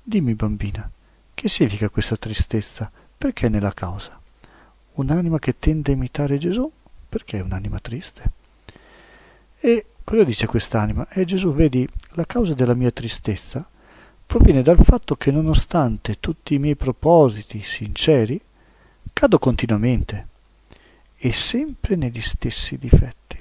Dimmi, bambina, che significa questa tristezza? Perché nella causa? Un'anima che tende a imitare Gesù? Perché è un'anima triste? E cosa dice quest'anima? E Gesù, vedi, la causa della mia tristezza proviene dal fatto che nonostante tutti i miei propositi sinceri, cado continuamente e sempre negli stessi difetti.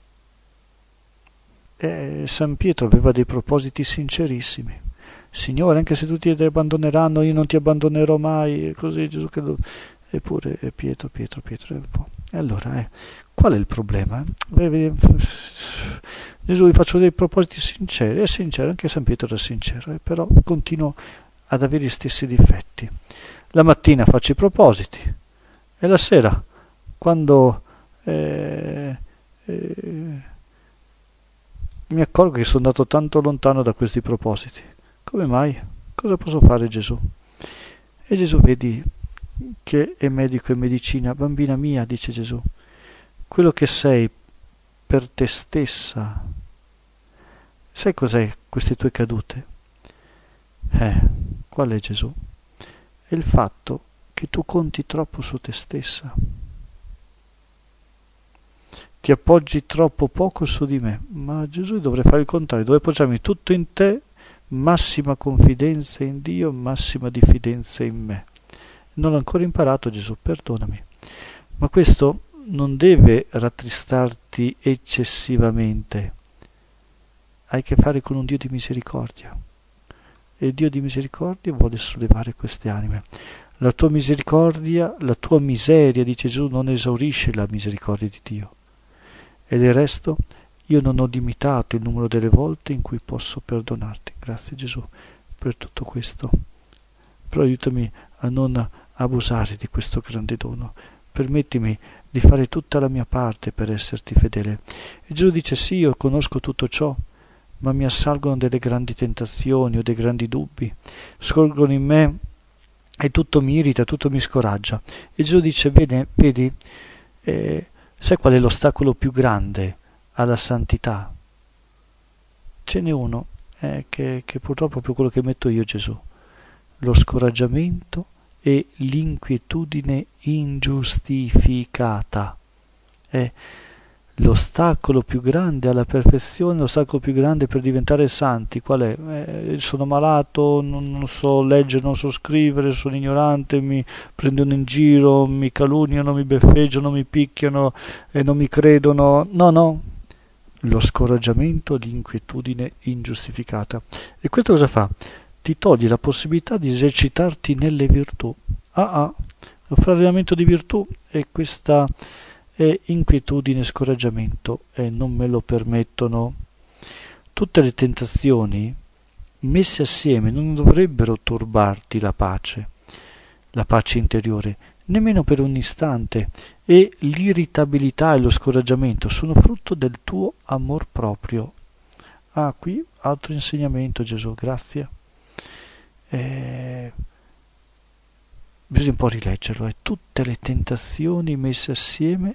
E San Pietro aveva dei propositi sincerissimi. Signore, anche se tutti ti abbandoneranno, io non ti abbandonerò mai. E così Gesù che lo... Eppure eh, Pietro, Pietro, Pietro. E un po'. E allora, eh, qual è il problema? Eh, Gesù, vi faccio dei propositi sinceri. È sincero, anche San Pietro era sincero, eh, però continuo ad avere gli stessi difetti. La mattina faccio i propositi e la sera, quando eh, eh, mi accorgo che sono andato tanto lontano da questi propositi. Come mai? Cosa posso fare, Gesù? E Gesù, vedi che è medico e medicina. Bambina mia, dice Gesù, quello che sei per te stessa, sai cos'è queste tue cadute? Eh, qual è, Gesù? È il fatto che tu conti troppo su te stessa. Ti appoggi troppo poco su di me. Ma Gesù dovrei fare il contrario, dovrei appoggiarmi tutto in te, massima confidenza in Dio, massima diffidenza in me. Non l'ho ancora imparato, Gesù, perdonami. Ma questo non deve rattristarti eccessivamente. Hai a che fare con un Dio di misericordia. E il Dio di misericordia vuole sollevare queste anime. La tua misericordia, la tua miseria, dice Gesù, non esaurisce la misericordia di Dio. E del resto io non ho limitato il numero delle volte in cui posso perdonarti. Grazie, Gesù, per tutto questo. Però aiutami a non abusare di questo grande dono. Permettimi di fare tutta la mia parte per esserti fedele. E Gesù dice, sì, io conosco tutto ciò, ma mi assalgono delle grandi tentazioni o dei grandi dubbi, scorgono in me e tutto mi irrita, tutto mi scoraggia. E Gesù dice, vedi, vedi eh, sai qual è l'ostacolo più grande alla santità? Ce n'è uno, eh, che, che purtroppo è proprio quello che metto io, Gesù. Lo scoraggiamento e l'inquietudine ingiustificata. È l'ostacolo più grande alla perfezione, l'ostacolo più grande per diventare santi. Qual è? Eh, sono malato, non, non so leggere, non so scrivere, sono ignorante, mi prendono in giro, mi calunniano, mi beffeggiano, mi picchiano e non mi credono. No, no. Lo scoraggiamento, l'inquietudine ingiustificata. E questo cosa fa? Ti toglie la possibilità di esercitarti nelle virtù. Ah ah, lo allenamento di virtù e questa è inquietudine, scoraggiamento e non me lo permettono. Tutte le tentazioni messe assieme non dovrebbero turbarti la pace, la pace interiore, nemmeno per un istante, e l'irritabilità e lo scoraggiamento sono frutto del tuo amor proprio. Ah, qui altro insegnamento, Gesù, grazie. Eh, bisogna un po' rileggerlo, e tutte le tentazioni messe assieme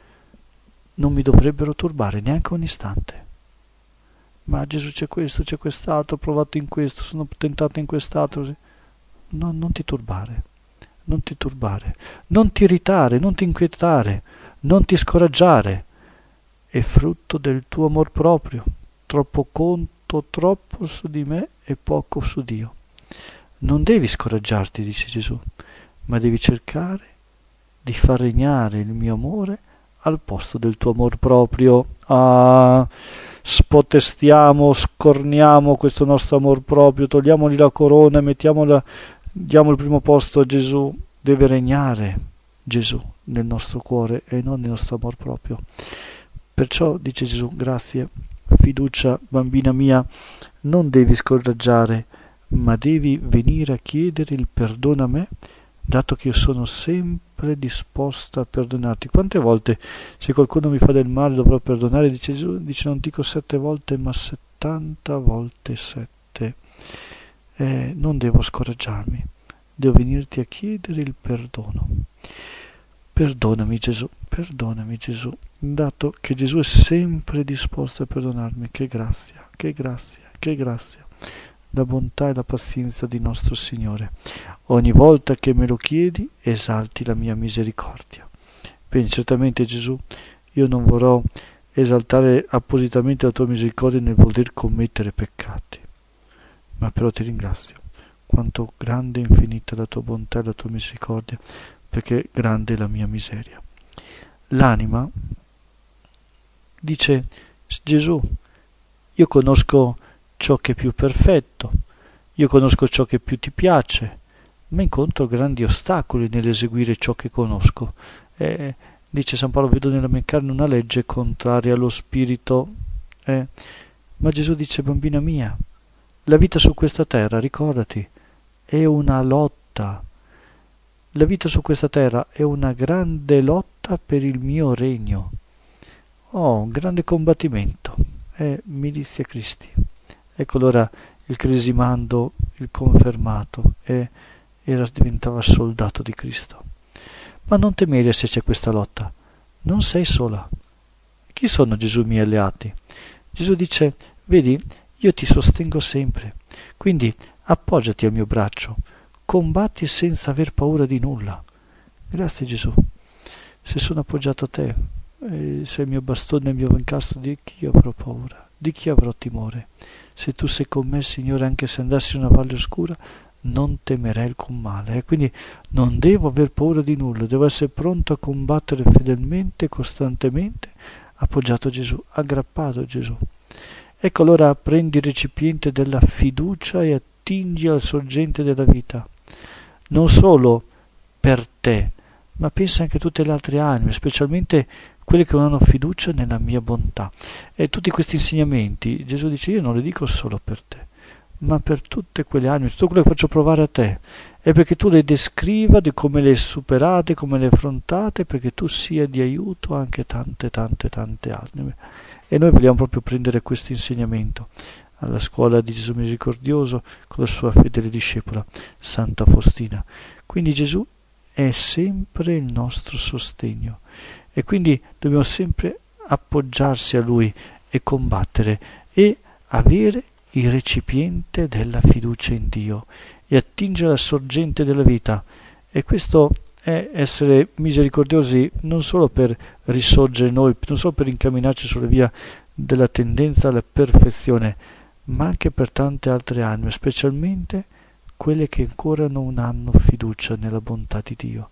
non mi dovrebbero turbare neanche un istante. Ma Gesù, c'è questo, c'è quest'altro, ho provato in questo, sono tentato in quest'altro. No, non ti turbare, non ti turbare, non ti irritare, non ti inquietare, non ti scoraggiare. È frutto del tuo amor proprio. Troppo conto, troppo su di me e poco su Dio. Non devi scoraggiarti, dice Gesù, ma devi cercare di far regnare il mio amore al posto del tuo amor proprio. Ah, spotestiamo, scorniamo questo nostro amor proprio, togliamogli la corona, mettiamola, diamo il primo posto a Gesù. Deve regnare Gesù nel nostro cuore e non nel nostro amor proprio. Perciò, dice Gesù, grazie, fiducia, bambina mia, non devi scoraggiare, ma devi venire a chiedere il perdono a me, dato che io sono sempre disposta a perdonarti. Quante volte, se qualcuno mi fa del male, dovrò perdonare? Dice Gesù, dice, non dico sette volte, ma settanta volte sette. Eh, non devo scoraggiarmi, devo venirti a chiedere il perdono. Perdonami, Gesù, perdonami, Gesù, dato che Gesù è sempre disposto a perdonarmi. Che grazia, che grazia, che grazia. la bontà e la pazienza di nostro Signore. Ogni volta che me lo chiedi, esalti la mia misericordia. Bene, certamente Gesù, io non vorrò esaltare appositamente la tua misericordia nel voler commettere peccati, ma però ti ringrazio quanto grande e infinita è la tua bontà e la tua misericordia, perché grande è la mia miseria. L'anima dice: Gesù, io conosco ciò che è più perfetto, io conosco ciò che più ti piace, ma incontro grandi ostacoli nell'eseguire ciò che conosco. Eh, dice San Paolo: vedo nella mia carne una legge contraria allo spirito. Eh, ma Gesù dice: bambina mia, la vita su questa terra, ricordati, è una lotta. La vita su questa terra è una grande lotta per il mio regno. Oh, un grande combattimento. È milizia Christi. Ecco allora il cresimando, il confermato, e era, diventava soldato di Cristo. Ma non temere se c'è questa lotta. Non sei sola. Chi sono Gesù i miei alleati? Gesù dice: vedi, io ti sostengo sempre. Quindi appoggiati al mio braccio. Combatti senza aver paura di nulla. Grazie Gesù. Se sono appoggiato a te, eh, sei il mio bastone e il mio incastro, di chi avrò paura? Di chi avrò timore? Se tu sei con me, Signore, anche se andassi in una valle oscura, non temerei alcun male. E quindi non devo aver paura di nulla, devo essere pronto a combattere fedelmente, costantemente, appoggiato a Gesù, aggrappato a Gesù. Ecco allora prendi il recipiente della fiducia e attingi al sorgente della vita. Non solo per te, ma pensa anche a tutte le altre anime, specialmente quelle che non hanno fiducia nella mia bontà. E tutti questi insegnamenti, Gesù dice, io non li dico solo per te, ma per tutte quelle anime, tutto quello che faccio provare a te, è perché tu le descriva di come le superate, come le affrontate, perché tu sia di aiuto anche tante, tante, tante anime. E noi vogliamo proprio prendere questo insegnamento alla scuola di Gesù Misericordioso con la sua fedele discepola, Santa Faustina. Quindi Gesù è sempre il nostro sostegno e quindi dobbiamo sempre appoggiarsi a Lui e combattere e avere il recipiente della fiducia in Dio e attingere alla sorgente della vita. E questo è essere misericordiosi non solo per risorgere noi, non solo per incamminarci sulla via della tendenza alla perfezione, ma anche per tante altre anime, specialmente quelle che ancora non hanno fiducia nella bontà di Dio,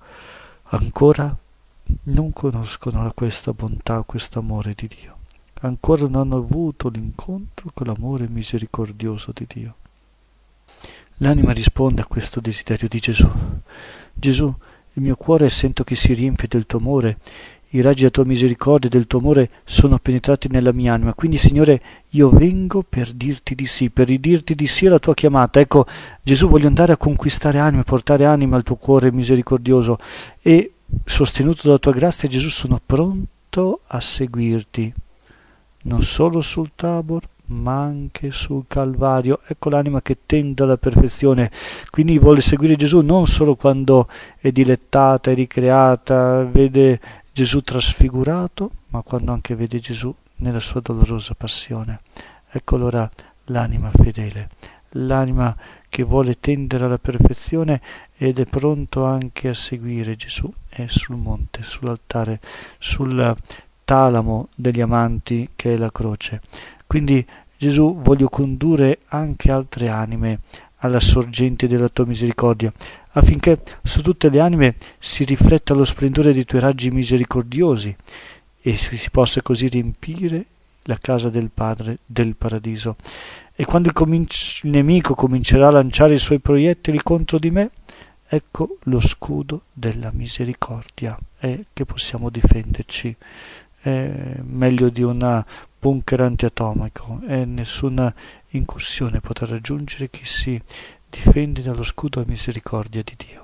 ancora non conoscono questa bontà, questo amore di Dio, ancora non hanno avuto l'incontro con l'amore misericordioso di Dio. L'anima risponde a questo desiderio di Gesù. Gesù, il mio cuore sento che si riempie del tuo amore, i raggi della tua misericordia e del tuo amore sono penetrati nella mia anima, quindi Signore io vengo per dirti di sì, per ridirti di sì alla tua chiamata. Ecco Gesù, voglio andare a conquistare anime, portare anime al tuo cuore misericordioso e sostenuto dalla tua grazia Gesù sono pronto a seguirti, non solo sul Tabor ma anche sul Calvario. Ecco l'anima che tende alla perfezione, quindi vuole seguire Gesù non solo quando è dilettata, è ricreata, vede Gesù trasfigurato, ma quando anche vede Gesù nella sua dolorosa passione. Ecco allora l'anima fedele, l'anima che vuole tendere alla perfezione ed è pronto anche a seguire Gesù, è sul monte, sull'altare, sul talamo degli amanti che è la croce. Quindi Gesù, voglio condurre anche altre anime alla sorgente della tua misericordia, affinché su tutte le anime si rifletta lo splendore dei tuoi raggi misericordiosi e si possa così riempire la casa del Padre del paradiso. E quando il, cominci- il nemico comincerà a lanciare i suoi proiettili contro di me, ecco lo scudo della misericordia, è che possiamo difenderci. È meglio di un bunker antiatomico e nessuna incursione potrà raggiungere chi si difende dallo scudo e misericordia di Dio.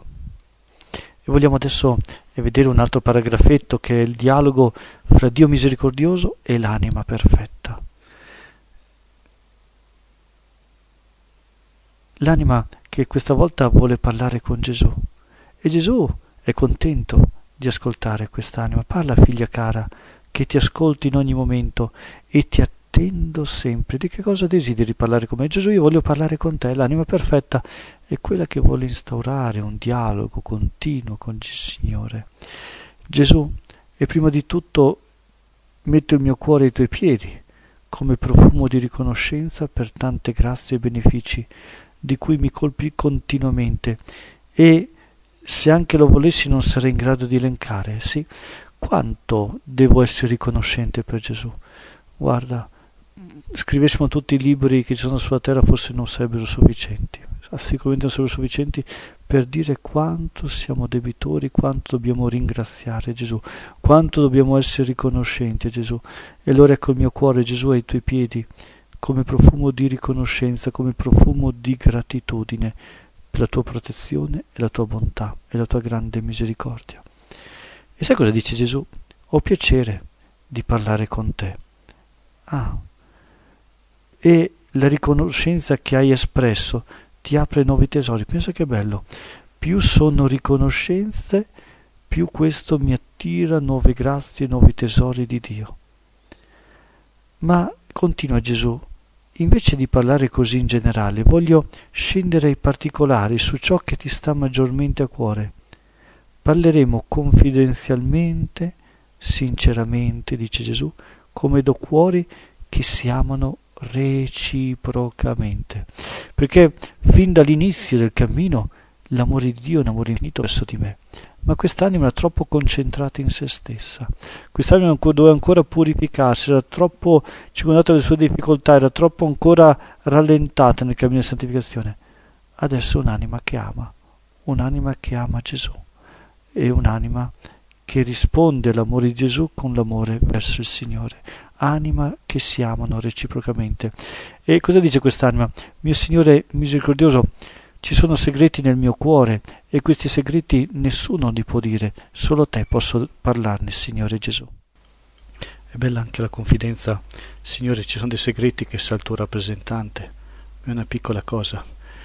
E vogliamo adesso vedere un altro paragrafetto che è il dialogo fra Dio misericordioso e l'anima perfetta. L'anima che questa volta vuole parlare con Gesù e Gesù è contento di ascoltare quest'anima. Parla, figlia cara, che ti ascolti in ogni momento e ti intendo sempre. Di che cosa desideri parlare con me? Gesù, io voglio parlare con te. L'anima perfetta è quella che vuole instaurare un dialogo continuo con il Signore. Gesù, e prima di tutto metto il mio cuore ai tuoi piedi, come profumo di riconoscenza per tante grazie e benefici di cui mi colpi continuamente, e se anche lo volessi non sarei in grado di elencare, sì, quanto devo essere riconoscente per Gesù. Guarda, scrivessimo tutti i libri che ci sono sulla terra, forse non sarebbero sufficienti, sicuramente non sarebbero sufficienti per dire quanto siamo debitori, quanto dobbiamo ringraziare Gesù, quanto dobbiamo essere riconoscenti a Gesù. E allora ecco il mio cuore, Gesù, ai tuoi piedi, come profumo di riconoscenza, come profumo di gratitudine per la tua protezione e la tua bontà e la tua grande misericordia. E sai cosa dice Gesù? Ho piacere di parlare con te. Ah, e la riconoscenza che hai espresso ti apre nuovi tesori. Pensa che bello. Più sono riconoscenze, più questo mi attira nuove grazie, nuovi tesori di Dio. Ma continua Gesù, invece di parlare così in generale, voglio scendere ai particolari su ciò che ti sta maggiormente a cuore. Parleremo confidenzialmente, sinceramente, dice Gesù, come due cuori che si amano reciprocamente. Perché fin dall'inizio del cammino l'amore di Dio è un amore infinito verso di me. Ma quest'anima era troppo concentrata in se stessa, quest'anima doveva ancora purificarsi, era troppo circondata dalle sue difficoltà, era troppo ancora rallentata nel cammino di santificazione. Adesso è un'anima che ama, un'anima che ama Gesù, è un'anima che risponde all'amore di Gesù con l'amore verso il Signore, anima che si amano reciprocamente. E cosa dice quest'anima? Mio Signore misericordioso, ci sono segreti nel mio cuore e questi segreti nessuno li può dire, solo te posso parlarne, Signore Gesù. È bella anche la confidenza, Signore, ci sono dei segreti che sa il tuo rappresentante, è una piccola cosa.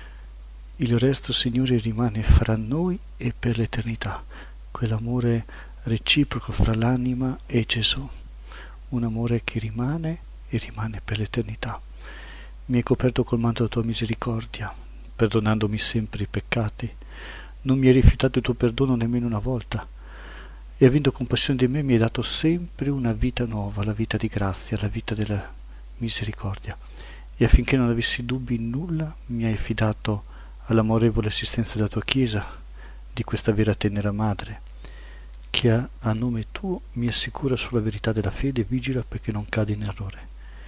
Il resto, Signore, rimane fra noi e per l'eternità, quell'amore reciproco fra l'anima e Gesù, un amore che rimane e rimane per l'eternità. Mi hai coperto col manto della tua misericordia, perdonandomi sempre i peccati. Non mi hai rifiutato il tuo perdono nemmeno una volta, e avendo compassione di me mi hai dato sempre una vita nuova, la vita di grazia, la vita della misericordia. E affinché non avessi dubbi in nulla, mi hai affidato all'amorevole assistenza della tua Chiesa, di questa vera tenera madre, che a, a nome tuo mi assicura sulla verità della fede e vigila perché non cade in errore.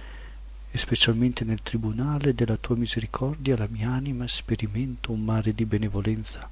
E specialmente nel tribunale della tua misericordia la mia anima sperimenta un mare di benevolenza.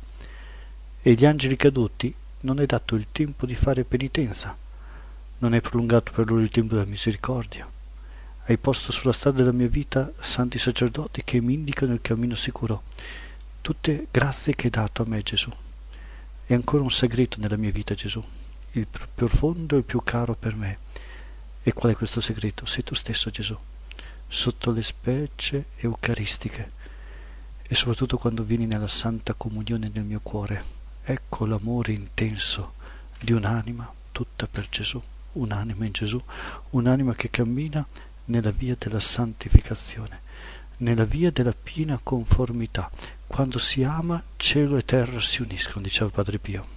E gli angeli caduti non hai dato il tempo di fare penitenza, non hai prolungato per loro il tempo della misericordia. Hai posto sulla strada della mia vita santi sacerdoti che mi indicano il cammino sicuro. Tutte grazie che hai dato a me, Gesù. È ancora un segreto nella mia vita, Gesù, il più profondo e il più caro per me. E qual è questo segreto? Sei tu stesso, Gesù, sotto le specie eucaristiche e soprattutto quando vieni nella santa comunione nel mio cuore. Ecco l'amore intenso di un'anima tutta per Gesù, un'anima in Gesù, un'anima che cammina nella via della santificazione, nella via della piena conformità. Quando si ama, cielo e terra si uniscono, diceva Padre Pio.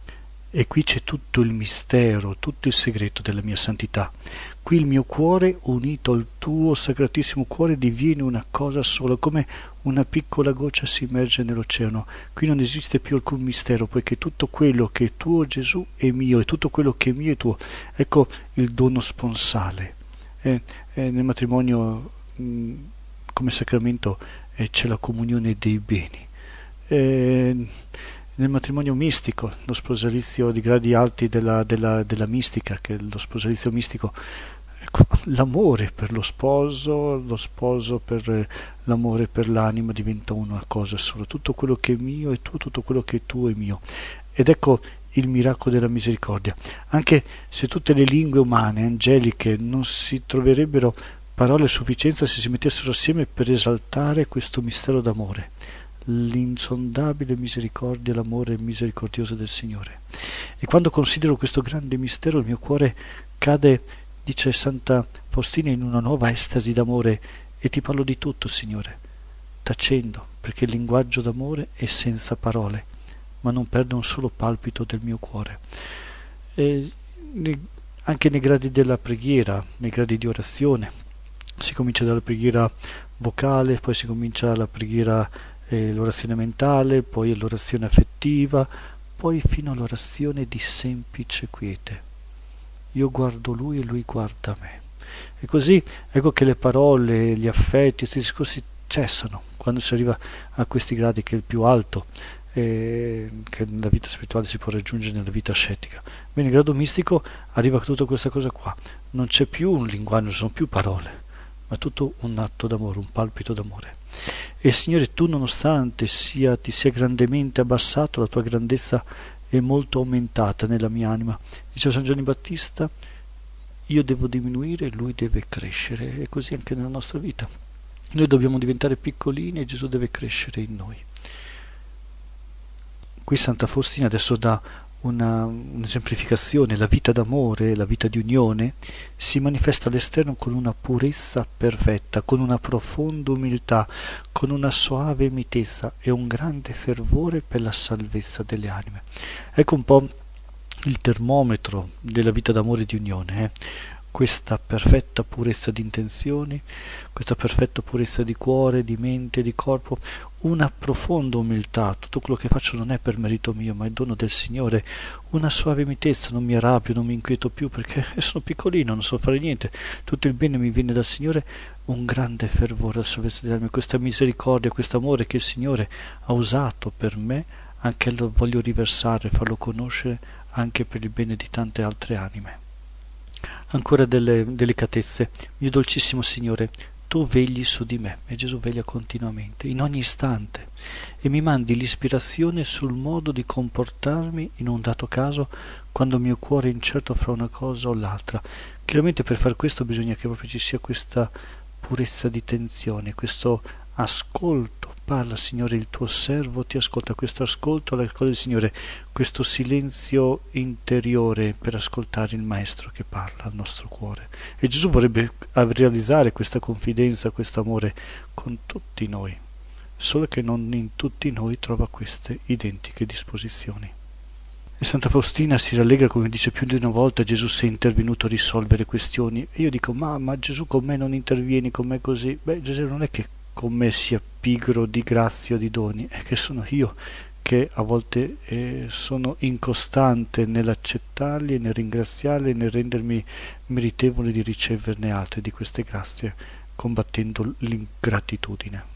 E qui c'è tutto il mistero, tutto il segreto della mia santità. Qui il mio cuore, unito al tuo sacratissimo cuore, diviene una cosa sola, come una piccola goccia si immerge nell'oceano. Qui non esiste più alcun mistero, poiché tutto quello che è tuo, Gesù, è mio, e tutto quello che è mio è tuo. Ecco il dono sponsale. Eh, eh, nel matrimonio, mh, come sacramento, eh, c'è la comunione dei beni. Eh, nel matrimonio mistico, lo sposalizio di gradi alti della, della, della mistica, che è lo sposalizio mistico, ecco, l'amore per lo sposo, lo sposo per eh, l'amore per l'anima diventa una cosa sola. Tutto quello che è mio è tuo, tutto quello che è tuo è mio. Ed ecco il miracolo della misericordia. Anche se tutte le lingue umane, angeliche, non si troverebbero parole a sufficienza se si mettessero assieme per esaltare questo mistero d'amore, l'insondabile misericordia, l'amore misericordioso del Signore. E quando considero questo grande mistero il mio cuore cade, dice Santa Faustina in una nuova estasi d'amore e ti parlo di tutto, Signore, tacendo, perché il linguaggio d'amore è senza parole, ma non perde un solo palpito del mio cuore. E anche nei gradi della preghiera, nei gradi di orazione, si comincia dalla preghiera vocale, poi si comincia la preghiera, eh, l'orazione mentale, poi l'orazione affettiva, poi fino all'orazione di semplice quiete. Io guardo lui e lui guarda me. E così ecco che le parole, gli affetti, questi discorsi cessano quando si arriva a questi gradi, che è il più alto eh, che nella vita spirituale si può raggiungere nella vita ascetica. Bene, il grado mistico arriva a tutta questa cosa qua, non c'è più un linguaggio, non sono più parole, ma tutto un atto d'amore, un palpito d'amore. E Signore, tu nonostante sia, ti sia grandemente abbassato, la tua grandezza è molto aumentata nella mia anima. Diceva San Giovanni Battista, io devo diminuire, lui deve crescere, e così anche nella nostra vita. Noi dobbiamo diventare piccolini e Gesù deve crescere in noi. Qui Santa Faustina adesso dà una, un'esemplificazione, la vita d'amore, la vita di unione, si manifesta all'esterno con una purezza perfetta, con una profonda umiltà, con una soave mitezza e un grande fervore per la salvezza delle anime. Ecco un po' il termometro della vita d'amore e di unione, eh? Questa perfetta purezza di intenzioni, questa perfetta purezza di cuore, di mente, di corpo, una profonda umiltà, tutto quello che faccio non è per merito mio, ma è dono del Signore, una soave mitezza, non mi arrabbio, non mi inquieto più perché sono piccolino, non so fare niente, tutto il bene mi viene dal Signore, un grande fervore alla salvezza delle anime, questa misericordia, questo amore che il Signore ha usato per me, anche lo voglio riversare, farlo conoscere anche per il bene di tante altre anime. Ancora delle delicatezze. Mio dolcissimo Signore, tu vegli su di me, e Gesù veglia continuamente, in ogni istante, e mi mandi l'ispirazione sul modo di comportarmi in un dato caso quando il mio cuore è incerto fra una cosa o l'altra. Chiaramente per far questo bisogna che proprio ci sia questa purezza di tensione, questo ascolto. Parla, Signore, il tuo servo ti ascolta, questo ascolto alla cosa del Signore, questo silenzio interiore per ascoltare il Maestro che parla al nostro cuore. E Gesù vorrebbe realizzare questa confidenza, questo amore con tutti noi, solo che non in tutti noi trova queste identiche disposizioni. E Santa Faustina si rallegra, come dice più di una volta, Gesù sia intervenuto a risolvere questioni. E io dico, ma, ma Gesù con me non intervieni, con me così? Beh, Gesù non è che con me sia pigro di grazia o di doni, è che sono io che a volte eh, sono incostante nell'accettarli e nel ringraziarli e nel rendermi meritevole di riceverne altre di queste grazie, combattendo l'ingratitudine.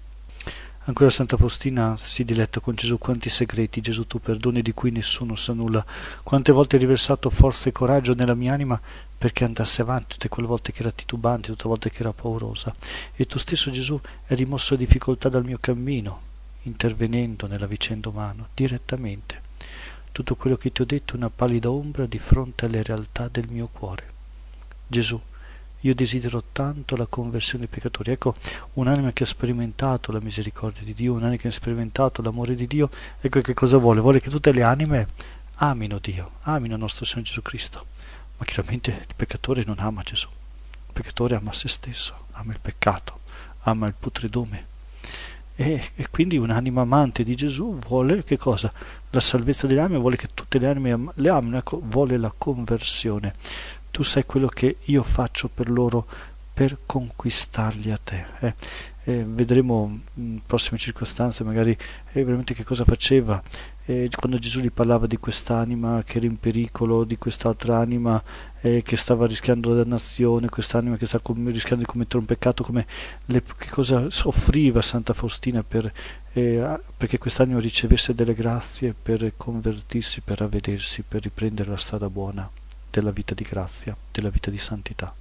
Ancora Santa Faustina si diletta con Gesù, quanti segreti Gesù tu perdoni di cui nessuno sa nulla, quante volte hai riversato forza e coraggio nella mia anima perché andasse avanti, tutte quelle volte che era titubante, tutte le volte che era paurosa, e tu stesso Gesù hai rimosso le difficoltà dal mio cammino, intervenendo nella vicenda umana direttamente. Tutto quello che ti ho detto è una pallida ombra di fronte alle realtà del mio cuore. Gesù, io desidero tanto la conversione dei peccatori. Ecco, un'anima che ha sperimentato la misericordia di Dio, un'anima che ha sperimentato l'amore di Dio, ecco che cosa vuole? Vuole che tutte le anime amino Dio, amino il nostro Signore Gesù Cristo. Ma chiaramente il peccatore non ama Gesù, il peccatore ama se stesso, ama il peccato, ama il putredume. E, e quindi un'anima amante di Gesù vuole che cosa? La salvezza delle anime, vuole che tutte le anime am- le amino, ecco, vuole la conversione. Tu sai quello che io faccio per loro per conquistarli a te. Eh, eh, vedremo in prossime circostanze magari eh, veramente che cosa faceva. Eh, quando Gesù gli parlava di quest'anima che era in pericolo, di quest'altra anima eh, che stava rischiando la dannazione, quest'anima che sta com- rischiando di commettere un peccato, come le, che cosa soffriva Santa Faustina per, eh, perché quest'anima ricevesse delle grazie per convertirsi, per ravvedersi, per riprendere la strada buona della vita di grazia, della vita di santità.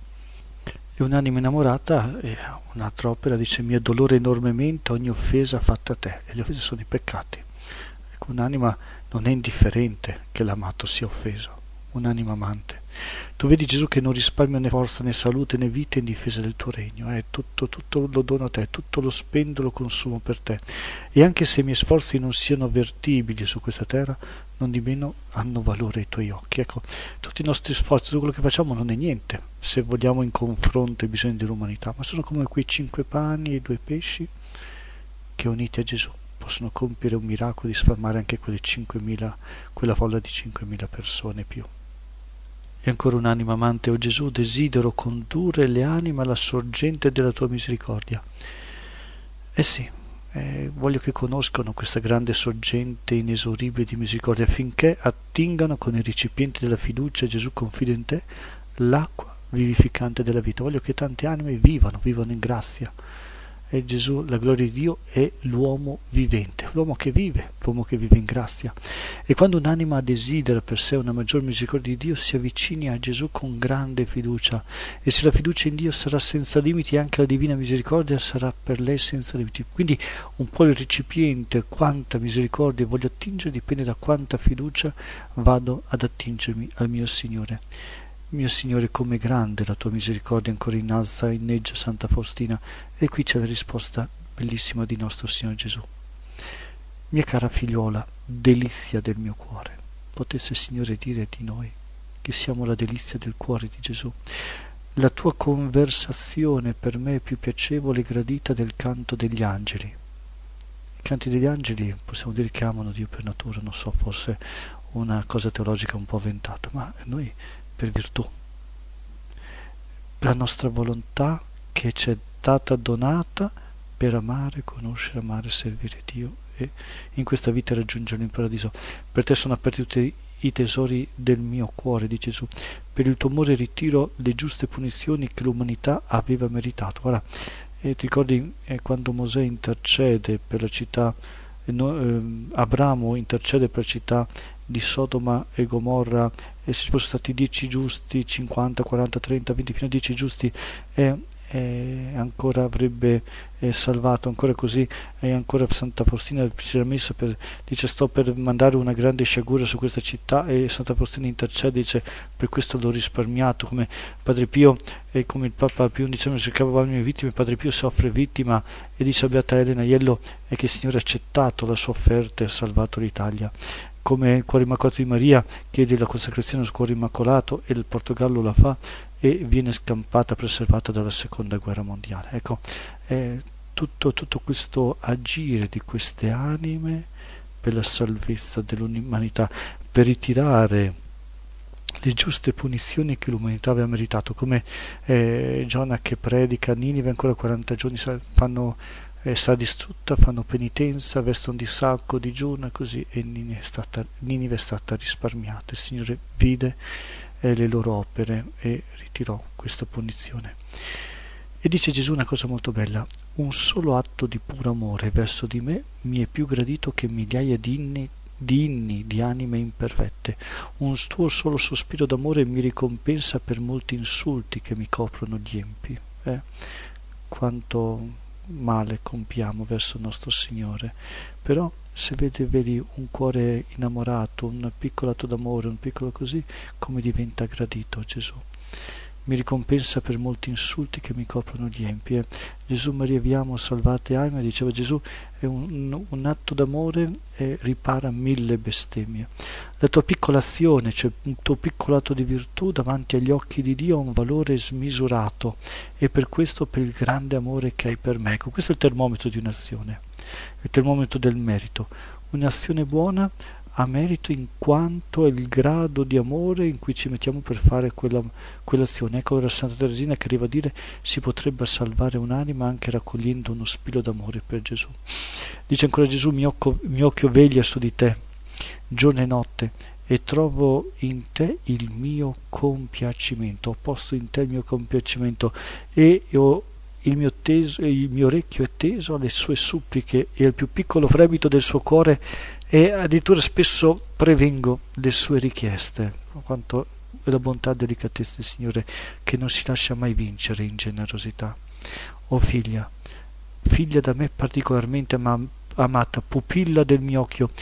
E un'anima innamorata, eh, un'altra opera dice, mi addolora enormemente ogni offesa fatta a te, e le offese sono i peccati. Ecco, un'anima non è indifferente che l'amato sia offeso, un'anima amante. Tu vedi Gesù che non risparmia né forza né salute né vita in difesa del tuo regno, eh? tutto, tutto lo dono a te, tutto lo spendo, lo consumo per te. E anche se i miei sforzi non siano avvertibili su questa terra, non di meno hanno valore ai tuoi occhi. Ecco, tutti i nostri sforzi, tutto quello che facciamo non è niente, se vogliamo in confronto ai bisogni dell'umanità, ma sono come quei cinque pani e due pesci che uniti a Gesù possono compiere un miracolo di sfamare anche quelle cinquemila, quella folla di cinquemila persone più. E ancora un'anima amante, o Gesù, desidero condurre le anime alla sorgente della tua misericordia. Eh sì, eh, voglio che conoscano questa grande sorgente inesauribile di misericordia, affinché attingano con i recipienti della fiducia, Gesù confida in te, l'acqua vivificante della vita. Voglio che tante anime vivano, vivano in grazia. E Gesù, la gloria di Dio, è l'uomo vivente, l'uomo che vive, l'uomo che vive in grazia. E quando un'anima desidera per sé una maggior misericordia di Dio, si avvicini a Gesù con grande fiducia. E se la fiducia in Dio sarà senza limiti, anche la divina misericordia sarà per lei senza limiti. Quindi un po' il recipiente, quanta misericordia voglio attingere, dipende da quanta fiducia vado ad attingermi al mio Signore. Mio Signore, come grande la tua misericordia, ancora innalza, inneggia Santa Faustina. E qui c'è la risposta bellissima di nostro Signore Gesù. Mia cara figliuola, delizia del mio cuore, potesse Signore dire di noi che siamo la delizia del cuore di Gesù. La tua conversazione per me è più piacevole e gradita del canto degli angeli. I canti degli angeli possiamo dire che amano Dio per natura, non so, forse una cosa teologica un po' avventata, ma noi per virtù, per la nostra volontà che ci è stata donata per amare, conoscere, amare, servire Dio e in questa vita raggiungerlo in paradiso. Per te sono aperti tutti i tesori del mio cuore, dice Gesù. Per il tuo amore ritiro le giuste punizioni che l'umanità aveva meritato. Guarda, eh, ti ricordi eh, quando Mosè intercede per la città, eh, no, eh, Abramo intercede per la città di Sodoma e Gomorra, e se ci fossero stati dieci giusti, cinquanta, quaranta, trenta, venti, fino a dieci giusti, e, e ancora avrebbe eh, salvato, ancora così, e ancora Santa Faustina si era messa per, dice sto per mandare una grande sciagura su questa città, e Santa Faustina intercede, dice per questo l'ho risparmiato, come Padre Pio e come il Papa Pio dicevano cercava le mie vittime, Padre Pio soffre vittima e dice a Beata Elena Aiello è che il Signore ha accettato la sua offerta e ha salvato l'Italia. Come il Cuore Immacolato di Maria chiede la consacrazione al Cuore Immacolato e il Portogallo la fa e viene scampata, preservata dalla seconda guerra mondiale. Ecco, eh, tutto, tutto questo agire di queste anime per la salvezza dell'umanità, per ritirare le giuste punizioni che l'umanità aveva meritato, come eh, Giona che predica, Ninive ancora quaranta giorni fanno eh, sarà distrutta, fanno penitenza, vestono di sacco, digiuna, così, e Ninive è stata, Ninive è stata risparmiata. Il Signore vide eh, le loro opere e ritirò questa punizione. E dice Gesù una cosa molto bella: un solo atto di puro amore verso di me mi è più gradito che migliaia di inni di inni di anime imperfette. Un tuo solo sospiro d'amore mi ricompensa per molti insulti che mi coprono gli empi. Eh? Quanto male compiamo verso il nostro Signore, però se vede, vedi un cuore innamorato, un piccolo atto d'amore, un piccolo così, come diventa gradito Gesù. Mi ricompensa per molti insulti che mi coprono gli empi. Eh? Gesù, Maria, vi amo, salvate anime, diceva Gesù, è un, un atto d'amore e ripara mille bestemmie. La tua piccola azione, cioè un tuo piccolo atto di virtù davanti agli occhi di Dio ha un valore smisurato, e per questo, per il grande amore che hai per me. Ecco, questo è il termometro di un'azione, il termometro del merito. Un'azione buona ha merito in quanto è il grado di amore in cui ci mettiamo per fare quella, quell'azione. Ecco ora Santa Teresina che arriva a dire si potrebbe salvare un'anima anche raccogliendo uno spilo d'amore per Gesù. Dice ancora Gesù: mio occhio, mio occhio veglia su di te giorno e notte e trovo in te il mio compiacimento. Ho posto in te il mio compiacimento e ho il mio, teso, il mio orecchio è teso alle sue suppliche e al più piccolo fremito del suo cuore, e addirittura spesso prevengo le sue richieste. Quanto è la bontà e delicatezza del Signore, che non si lascia mai vincere in generosità. O figlia, figlia da me particolarmente am- amata, pupilla del mio occhio,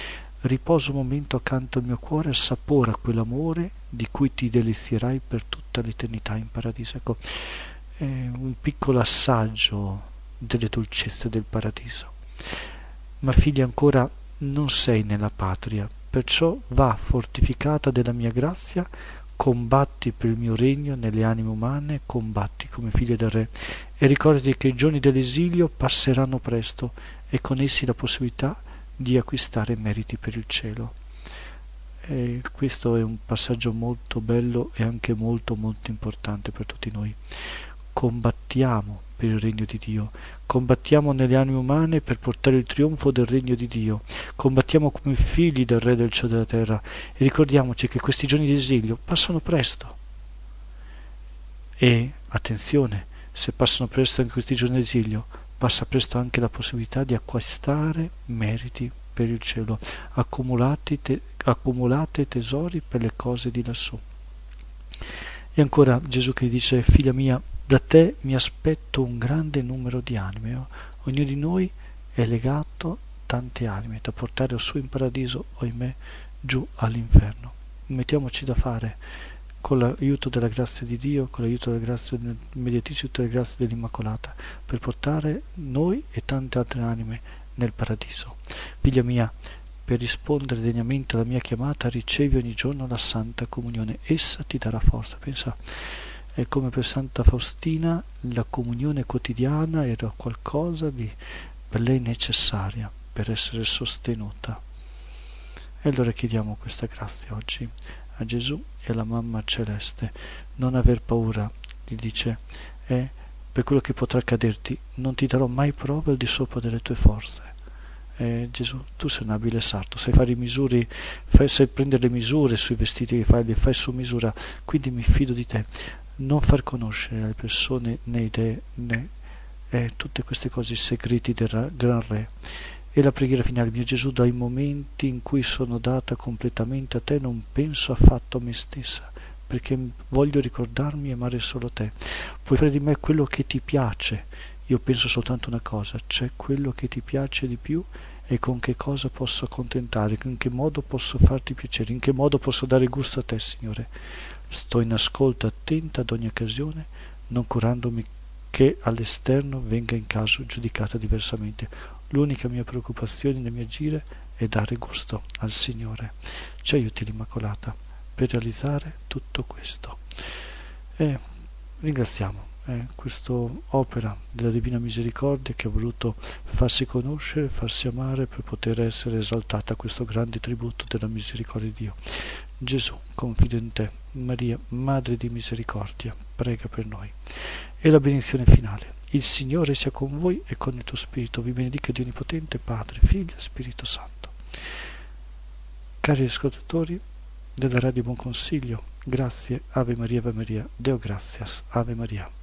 riposa un momento accanto al mio cuore, assapora quell'amore di cui ti delizierai per tutta l'eternità in paradiso. Ecco, è un piccolo assaggio delle dolcezze del paradiso. Ma figlia, ancora non sei nella patria, perciò va fortificata della mia grazia, combatti per il mio regno nelle anime umane, combatti come figlia del Re, e ricordati che i giorni dell'esilio passeranno presto e con essi la possibilità di acquistare meriti per il cielo. E questo è un passaggio molto bello e anche molto molto importante per tutti noi. Combattiamo per il regno di Dio, combattiamo nelle anime umane per portare il trionfo del regno di Dio, combattiamo come figli del Re del cielo e della terra, e ricordiamoci che questi giorni di esilio passano presto. E attenzione, se passano presto anche questi giorni di esilio, passa presto anche la possibilità di acquistare meriti per il cielo, accumulati te, accumulate tesori per le cose di lassù. E ancora Gesù che dice: figlia mia, da te mi aspetto un grande numero di anime. Ognuno di noi è legato a tante anime da portare o su in paradiso o, ahimè, giù all'inferno. Mettiamoci da fare con l'aiuto della grazia di Dio, con l'aiuto della grazia del mediatissimo, della grazia dell'Immacolata, per portare noi e tante altre anime nel paradiso. Figlia mia, per rispondere degnamente alla mia chiamata, ricevi ogni giorno la Santa Comunione. Essa ti darà forza. Pensa, è come per Santa Faustina la comunione quotidiana era qualcosa di per lei necessaria per essere sostenuta. E allora chiediamo questa grazia oggi a Gesù e alla Mamma Celeste. Non aver paura, gli dice, è per quello che potrà accaderti, non ti darò mai prove al di sopra delle tue forze. Eh, Gesù, tu sei un abile sarto, sai fare i misuri, fai, sai prendere le misure sui vestiti che fai, li fai su misura, quindi mi fido di te. Non far conoscere alle persone né idee né eh, tutte queste cose, i segreti del Gran Re. E la preghiera finale: mio Gesù, dai momenti in cui sono data completamente a te non penso affatto a me stessa, perché voglio ricordarmi e amare solo te. Puoi fare di me quello che ti piace. Io penso soltanto una cosa, c'è quello che ti piace di più e con che cosa posso accontentare, in che modo posso farti piacere, in che modo posso dare gusto a te, Signore. Sto in ascolto attenta ad ogni occasione, non curandomi che all'esterno venga in caso giudicata diversamente. L'unica mia preoccupazione nel mio agire è dare gusto al Signore. Ci aiuti l'Immacolata per realizzare tutto questo. E ringraziamo eh, questa opera della Divina Misericordia che ha voluto farsi conoscere, farsi amare per poter essere esaltata a questo grande tributo della misericordia di Dio. Gesù, confido in te. Maria, Madre di Misericordia, prega per noi. E la benedizione finale. Il Signore sia con voi e con il tuo spirito. Vi benedica Dio Onnipotente, Padre, Figlio e Spirito Santo. Cari ascoltatori della Radio Buon Consiglio, grazie, Ave Maria, Ave Maria, Deo gratias, Ave Maria.